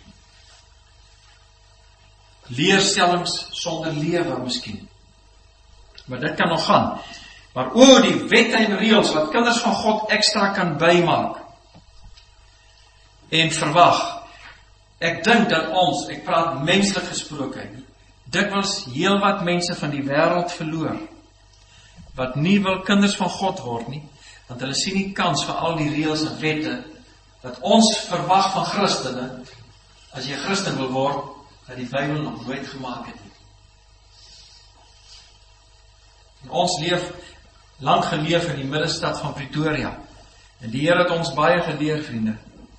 B: Leerstellings sonder lewe miskien. Maar dit kan nog gaan. Maar die wette en reëls wat kinders van God ekstra kan bymaak en verwag. Ek dink dat ons, ek praat menslik gesproke, dikwels heel wat mense van die wêreld verloor, wat nie wil kinders van God word nie, want hulle sien nie kans vir al die reëls en wette wat ons verwag van Christene. As jy Christen wil word, dat die Bybel nog nooit gemaak het nie. En ons lang geleef in die middestad van Pretoria. En die Here het ons baie geleer, vriende,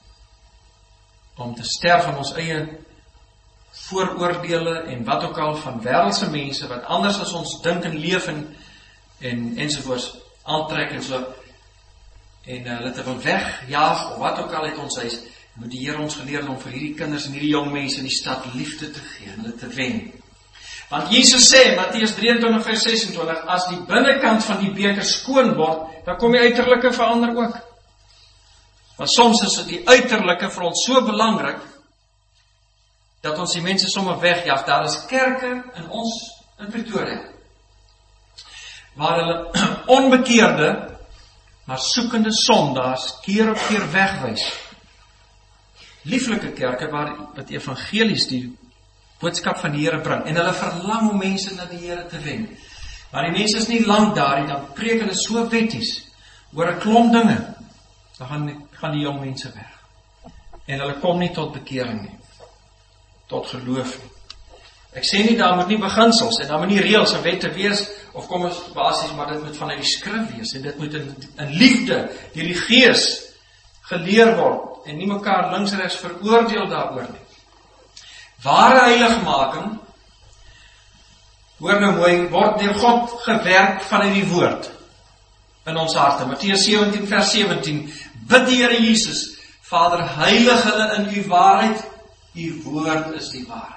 B: om te sterf aan ons eie vooroordele en wat ook al van wêreldse mense wat anders as ons dink en leef en ensovoorts aantrek en so, en hulle te wil wegjaag of wat ook al uit ons huis, moet die Here ons geleer om vir hierdie kinders en hierdie jong mense in die stad liefde te gee en hulle te wen. Want Jesus sê, Matteus 23 vers 26, as die binnekant van die beker skoon word, dan kom die uiterlike verander ook. Maar soms is die uiterlike vir ons so belangrik, dat ons die mense sommer wegjaag. Daar is kerke in Pretoria, waar hulle onbekeerde, maar soekende sondaars keer op keer wegwys. Lieflike kerke wat evangelies die boodskap van die Here bring, en hulle verlang om mense na die Here te wen. Maar die mense is nie lang daar nie, dan preek hulle so wetties oor 'n klomp dinge, dan gaan die jong mense weg. En hulle kom nie tot bekering nie, tot geloof nie. Ek sê nie, daar moet nie beginsels, en daar moet nie reëls en wette wees, of kom ons basies, maar dit moet vanuit die skrif wees, en dit moet in liefde, deur die Gees, geleer word, en nie mekaar links regs veroordeel daaroor nie. Ware heiligmaking, hoor nou mooi, word deur God gewerk vanuit die woord in ons harte. Matteus 17 vers 17, bid die Here Jesus, Vader, heilig hulle in u waarheid, u woord is die waarheid.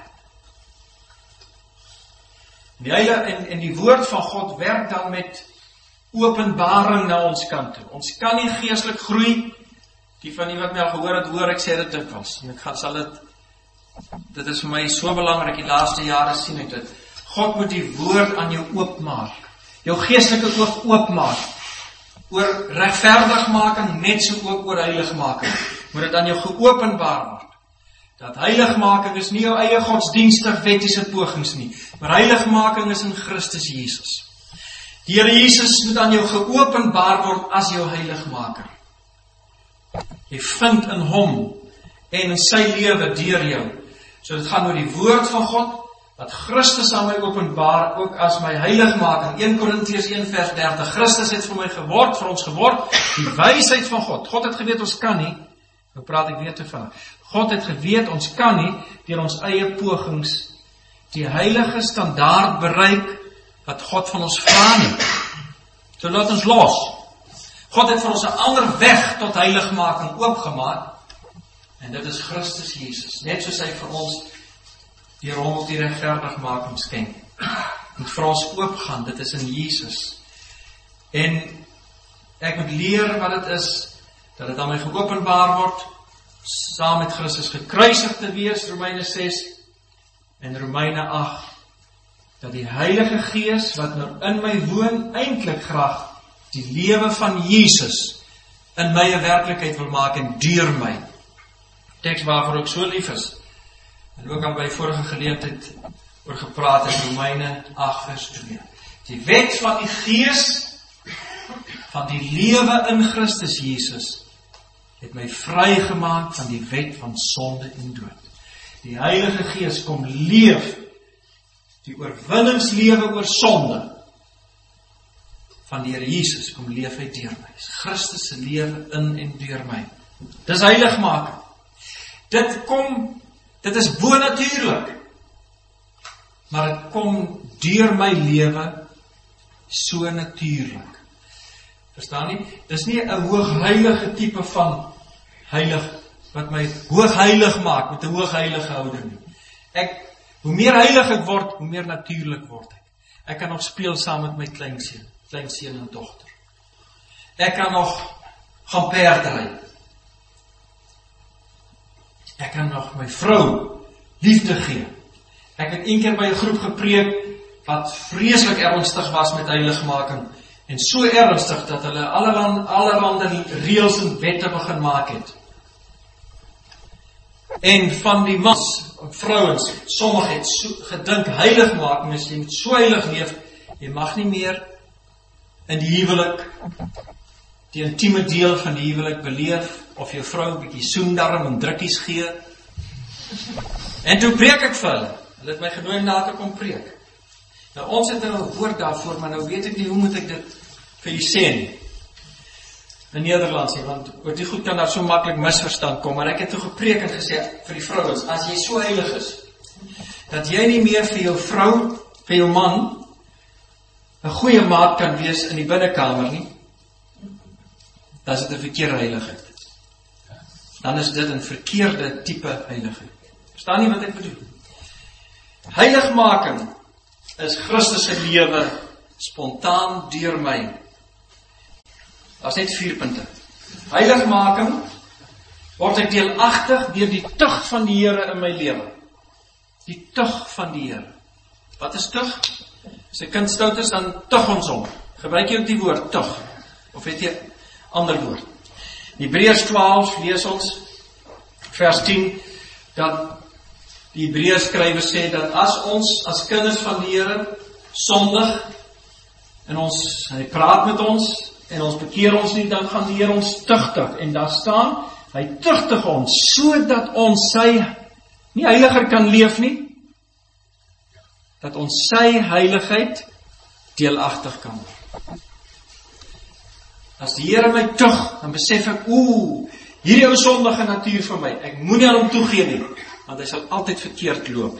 B: En die woord van God werk dan met openbaring na ons kant toe. Ons kan nie geestelik groei, die van die wat my al gehoor het, hoor ek sê dit dikwels, en ek sal dit dit is vir my so belangrik, die laaste jare sien ek dit. God moet die woord aan jou oopmaak. Jou geestelike oog oopmaak. Oor regverdigmaking, net so ook oor heiligmaking. Moet dit aan jou geopenbaar word. Dat heiligmaking is nie jou eie godsdienstig wettiese pogings nie, maar heiligmaking is in Christus Jesus. Die Here Jesus moet aan jou geopenbaar word as jou heiligmaker. Jy vind in hom en in sy lewe deur jou. So dit gaan oor die woord van God, wat Christus aan my openbaar, ook as my heiligmaking. 1 Korintiërs 1 vers 30, Christus het vir my geword, vir ons geword, die wysheid van God. God het geweet ons kan nie, nou praat ek weer te vinnig. God het geweet ons kan nie, deur ons eie pogings, die heilige standaard bereik, wat God van ons vra nie. So laat ons los. God het vir ons 'n ander weg tot heiligmaking oopgemaak, en dit is Christus Jesus. Net soos hy vir ons deur hom die regverdigmaking skenk. Moet vir ons oopgaan, dit is in Jesus. En ek moet leer wat dit is, dat dit aan my geopenbaar word, saam met Christus gekruisig te wees, Romeine 6 en Romeine 8, dat die Heilige Gees wat nou in my woon, eintlik graag die lewe van Jesus in my 'n werklikheid wil maak en deur my. Teks waarvoor ek so lief is, en ook al by vorige geleentheid oor gepraat het, Romeine 8 vers 2. Die wet van die Gees van die lewe in Christus Jesus het my vrygemaak van die wet van sonde en dood. Die Heilige Gees kom leef die oorwinningslewe oor sonde van die Here Jesus, kom leef hy deur my. Christus se lewe in en deur my. Dis heiligmaking. Dit is bonatuurlik, maar dit kom deur my lewe so natuurlik. Verstaan nie? Dis nie 'n hoogheilige tipe van heilig, wat my hoogheilig maak, met 'n hoogheilige houding nie. Hoe meer heilig ek word, hoe meer natuurlik word ek. Ek kan nog speel saam met my kleinseun en dogter. Ek kan nog gaan perdry. Ek kan nog my vrou liefde gee. Ek het een keer by 'n groep gepreek, wat vreeslik ernstig was met heiligmaking, en so ernstig, dat hulle allerhande reëls en wette begin maak het. En van die vrouens, sommige het gedink, heiligmaking is, jy moet so heilig leef, jy mag nie meer in die huwelik, die intieme deel van die huwelik beleef, of jou vrou 'n bietjie soendarm en drukkies gee. En toe preek ek vir hulle het my genooi na te kom preek. Nou ons het nou 'n woord daarvoor, maar nou weet ek nie, hoe moet ek dit vir u sê nie. In Nederlands nie, want oor die goed kan daar so maklik misverstand kom, maar ek het toe gepreek en gesê vir die vrouens, as jy so heilig is, dat jy nie meer vir jou vrou, vir jou man, 'n goeie maat kan wees in die binnekamer nie, dan is dit 'n verkeerde heiligheid. Dan is dit 'n verkeerde tipe heiligheid. Verstaan nie wat ek bedoel? Heiligmaking is Christus se lewe spontaan deur my. Daar's net 4 punte. Heiligmaking word ek deelagtig deur die tug van die Here in my lewe. Die tug van die Here. Wat is tug? As 'n kind stout is, dan tug ons hom. Gebruik jy ook die woord tug? Of het jy 'n ander woord? In Hebreërs 12 lees ons vers 10 dat die Hebreërs skrywer sê dat as ons as kinders van die Here sondig en hy praat met ons en ons bekeer ons nie, dan gaan die Here ons tugtig. En daar staan, hy tugtig ons sodat ons sy nie heiliger kan leef nie, dat ons sy heiligheid deelagtig kan word. As die Here my tug, dan besef ek, hierdie ou sondige natuur van my, ek moet nie aan hom toegee nie, want hy sal altyd verkeerd loop.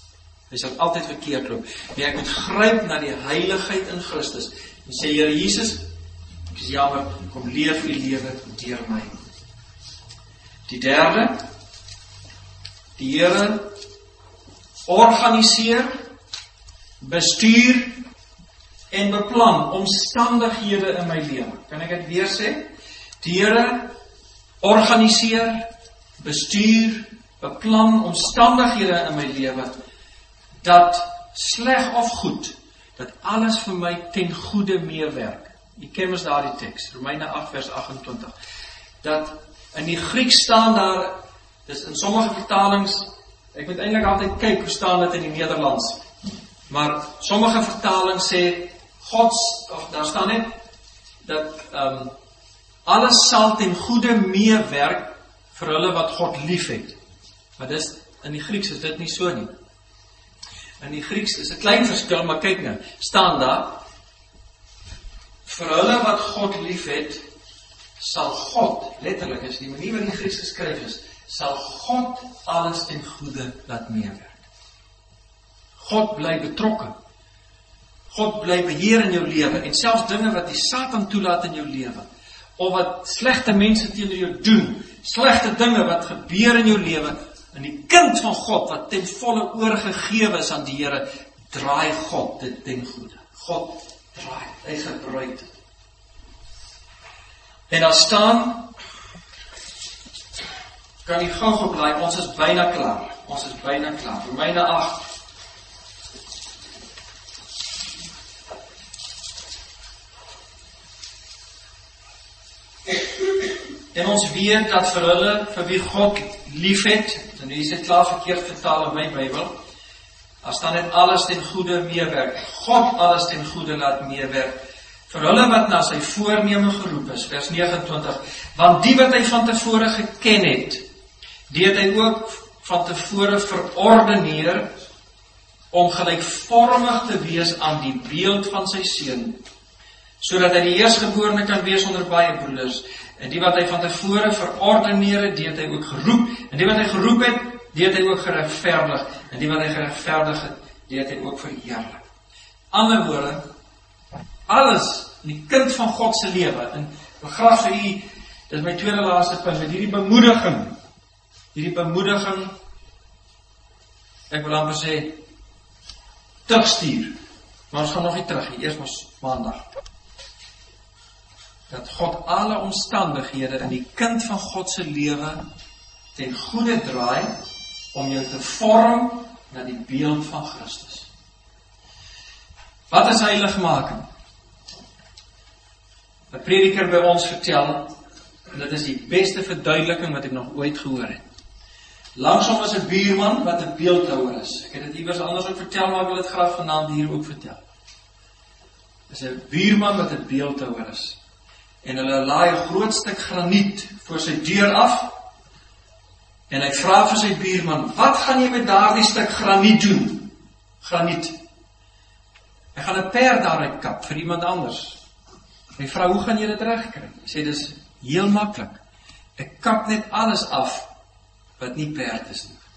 B: Nee, ek moet gryp na die heiligheid in Christus, en sê, Here Jesus, ek is jammer, kom leef u lewe deur my. Die derde, die Here organiseer, bestuur en beplan omstandighede in my lewe. Kan ek dit weer sê? Die Here organiseer, bestuur beplan omstandighede in my lewe, dat sleg of goed, dat alles vir my ten goeie meewerk. Jy ken mos daardie teks, Romeine 8 vers 28, dat in die Grieks staan daar, dis in sommige vertalings, ek moet eintlik altyd kyk hoe staan dit in die Nederlands, maar sommige vertalings sê, daar staan net, dat alles sal ten goeie meewerk vir hulle wat God lief het. Maar in die Grieks is dit nie so nie. In die Grieks is 'n klein verskil, maar kyk nou, staan daar, vir hulle wat God lief het, sal God, letterlik is die manier wat die Grieks geskryf is, sal God alles ten goeie laat meewerk. God bly betrokke. God bly beheer in jou lewe, en selfs dinge wat die Satan toelaat in jou lewe, of wat slegte mense teenoor jou doen, slegte dinge wat gebeur in jou lewe, en die kind van God, wat ten volle oorgegewe is aan die Here, draai God dit ten goeie. God draai, hy gebruik dit. En daar staan, kan die gou bly, ons is byna klaar. Romeine 8. En ons weet dat vir hulle, vir wie God lief het, en hier is dit klaar verkeerd vertaal in my Bybel, daar staan net alles ten goeie meewerk. God alles ten goeie laat meewerk. Vir hulle wat na sy voorneme geroep is, vers 29, want die wat hy van tevore geken het, die het hy ook van tevore verordeneer, om gelykvormig te wees aan die beeld van sy seun, sodat hy die eerstgeborene kan wees onder baie broeders. En die wat hy van tevore verordeneer het, die het hy ook geroep. En die wat hy geroep het, die het hy ook geregverdig. En die wat hy geregverdig het, die het hy ook verheerlik. Ander woorde, alles in die kind van God se lewe, en begraaf vir u, dit is my tweede laaste punt, met hierdie bemoediging, ek wil amper sê, terugstuur. Maar ons gaan nog nie terug, eers maar maandag. Dat God alle omstandighede in die kind van God se lewe ten goeie draai, om jou te vorm na die beeld van Christus. Wat is heiligmaking? 'n prediker by ons vertel, en dit is die beste verduideliking wat ek nog ooit gehoor het. Langsom is 'n buurman wat 'n beeldhouer is. Ek het dit iewers anders ook vertel, maar ek wil dit graag vanaand hier ook vertel. Dis 'n buurman wat 'n beeldhouer is. En hulle laai 'n groot stuk graniet voor sy deur af, en hy vra vir sy buurman, wat gaan jy met daardie stuk graniet doen? Graniet. Hy gaan 'n perd daaruit kap vir iemand anders. Hy vra, hoe gaan jy dit regkry? Hy sê, dis heel maklik. Ek kap net alles af wat nie perd is nie.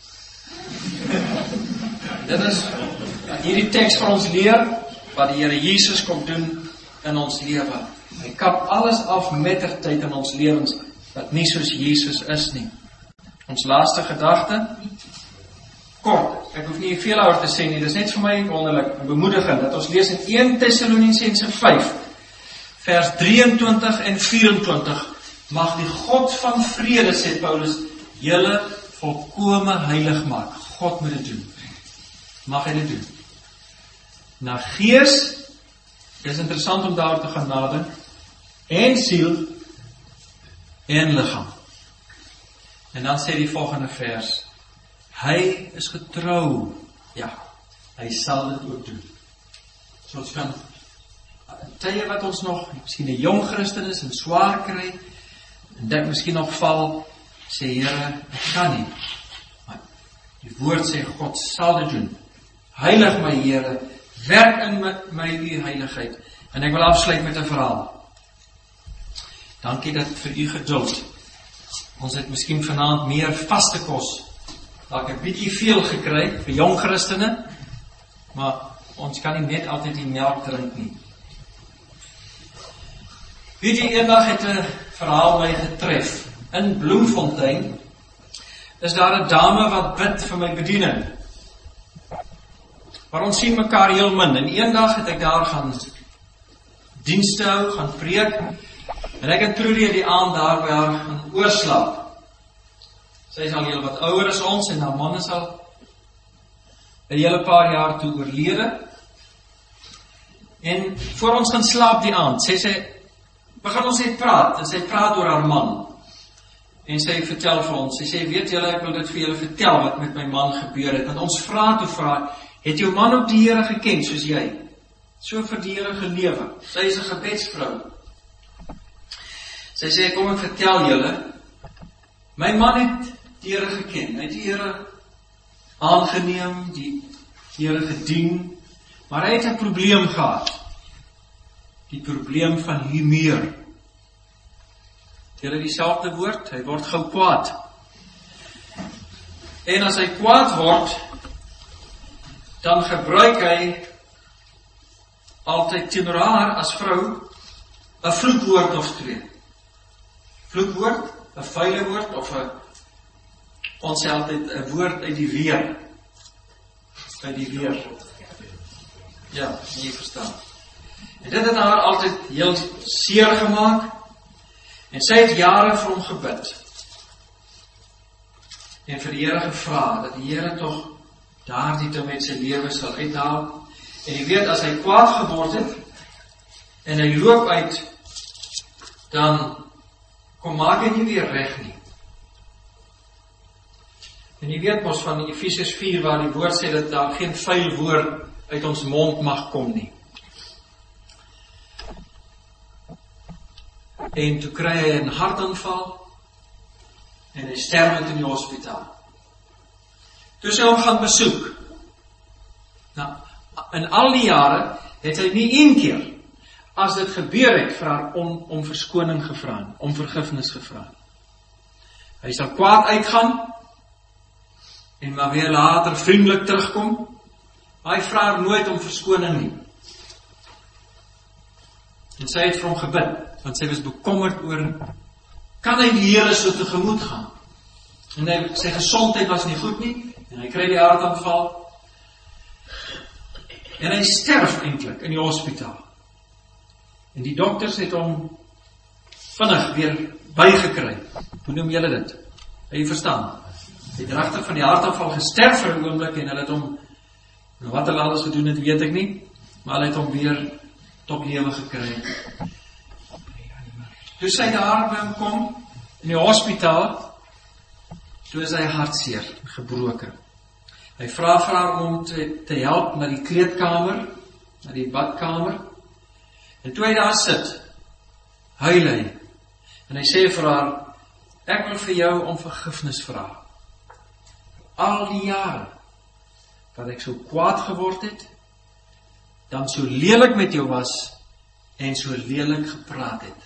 B: Dit is wat hierdie teks vir ons leer, wat die Here Jesus kom doen in ons lewe. Hy kap alles af mettertyd in ons lewens, wat nie soos Jesus is nie. Ons laaste gedagte, kort, ek hoef nie veel oor te sê nie, dit is net vir my wonderlik, bemoedigend, dat ons lees in 1 Tessalonisense 5, vers 23 en 24, mag die God van vrede, sê Paulus, julle volkome heilig maak. God moet dit doen. Mag hy dit doen. Na gees, is interessant om daar te gaan nadink, en siel, en liggaam. En dan sê die volgende vers, hy is getrou, ja, hy sal dit ook doen. So ons kan, tye wat ons nog, miskien 'n jong Christen is, en swaar kry, en dit miskien nog val, sê Here, ek kan nie. Maar die woord sê, God sal dit doen. Heilig my Here, werk in my u heiligheid. En ek wil afsluit met 'n verhaal. Dankie dat vir u geduld. Ons het miskien vanaand meer vaste kos. Dalk 'n bietjie veel gekry vir jong Christene, maar ons kan nie net altyd die melk drink nie. Weet jy, eendag het 'n verhaal my getref. In Bloemfontein is daar 'n dame wat bid vir my bediening. Maar ons sien mekaar heel min, en eendag het ek daar gaan dienste hou, gaan preek, en ek het Trudy die aand daar by haar gaan oorslaap. Sy is al heel wat ouer as ons en haar man is al 'n hele paar jaar toe oorlede. En voor ons gaan slaap die aand, sy, begin ons net praat, en sy praat oor haar man. En sy vertel vir ons, sy sê, weet julle, ek wil dit vir julle vertel wat met my man gebeur het. Want ons vra, het jou man ook die Here geken soos jy? So vir die Here gelewe. Sy is 'n gebedsvrou. Sy sê, kom ek vertel julle, my man het die Here geken. Hy het die Here aangeneem, die Here gedien, maar hy het 'n probleem gehad. Die probleem van humeur. Julle dieselfde woord, hy word gou kwaad. En as hy kwaad word, dan gebruik hy altyd teenoor haar as vrou 'n vloekwoord of twee. Vloekwoord, 'n vuile woord of 'n ons sê altyd 'n woord uit die weer. Uit die weer. Ja, jy verstaan. En dit het haar altyd heel seer gemaak. En sy het jare vir hom gebid. En vir die Here gevra, dat die Here tog daardie ding met sy lewe sal uithaal. En jy weet, as hy kwaad geword het, en hy loop uit, dan kom maak hy nie weer reg nie. En jy weet mos van Efesiërs 4, waar die woord sê, dat daar geen vuil woord uit ons mond mag kom nie. En toe kry hy 'n hartaanval en hy sterf in die hospitaal. Toe sy hom gaan besoek. Nou, in al die jare het hy nie een keer, as dit gebeur het, vir haar om verskoning gevra, om vergifnis gevra. Hy sal kwaad uitgaan en maar weer later vriendelik terugkom. Hy vra haar nooit om verskoning nie. En sy het vir hom gebid. Want sy was bekommerd oor, kan hy die Here so tegemoet gaan? En sy gesondheid was nie goed nie, en hy kry die hartaanval, en hy sterf eintlik in die hospitaal. En die dokters het hom vinnig weer bygekry. Hoe noem julle dit? Jy verstaan? Hy het regtig van die hartaanval gesterf vir 'n oomblik, en hulle het hom, nou wat hulle alles gedoen het, weet ek nie, maar hulle het hom weer tot lewe gekry. Toe sy daar by hom kom, in die hospitaal, toe is hy hartseer, gebroken. Hy vra vir haar om te help na die kleedkamer, na die badkamer, en toe hy daar sit, huil hy, en hy sê vir haar, ek wil vir jou om vergifnis vra. Al die jare, wat ek so kwaad geword het, dan so lelik met jou was, en so lelik gepraat het.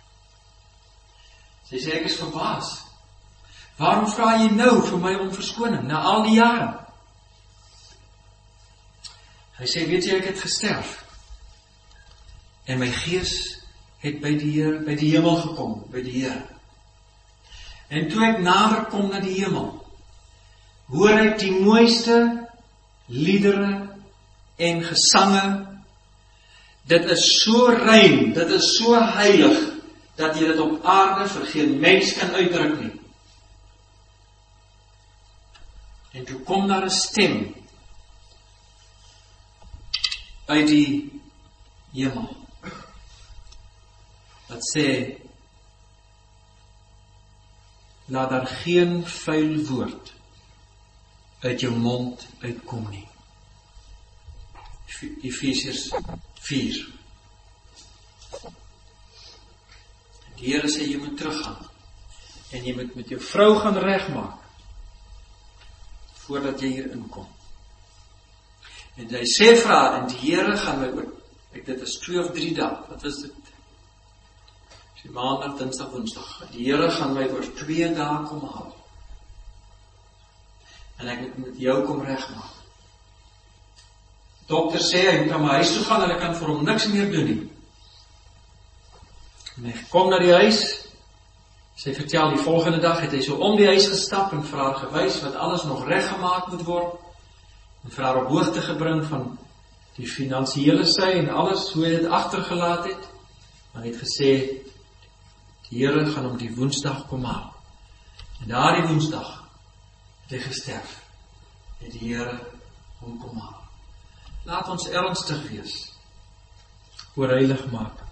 B: Sy sê, ek is verbaas. Waarom vra jy nou vir my om verskoning, na al die jare? Hy sê, weet jy, ek het gesterf. En my gees het by die hemel gekom, by die Here. En toe ek nader kom na die hemel, hoor ek die mooiste liedere en gesange. Dit is so rein, dit is so heilig, dat jy dit op aarde vir geen mens kan uitdruk nie. En toe kom daar 'n stem uit die hemel, wat sê, laat daar geen vuil woord uit jou mond uitkom nie. Efesiërs 4. Die Here sê, jy moet teruggaan, en jy moet met jou vrou gaan regmaak, voordat jy hier inkom. En hy sê vir haar, en die Here gaan my oor, dit is 2 of 3 dae, wat is dit? Die maandag, dinsdag, woensdag. Die Here gaan my oor 2 dae kom haal. En ek moet met jou kom regmaak. Dokter sê, hy moet aan my huis toe gaan, en ek kan vir hom niks meer doen nie. En hy kom na die huis, sy vertel die volgende dag, het hy so om die huis gestap, en vir haar gewys, wat alles nog reggemaak moet word, en vir haar op hoogte gebring van die finansiële sy, en alles, hoe hy dit agtergelaat het, maar hy het gesê, die Here gaan hom die woensdag kom haal. En daardie woensdag het gesterf, het die Here hom kom haal. Laat ons ernstig wees oor heilig maak.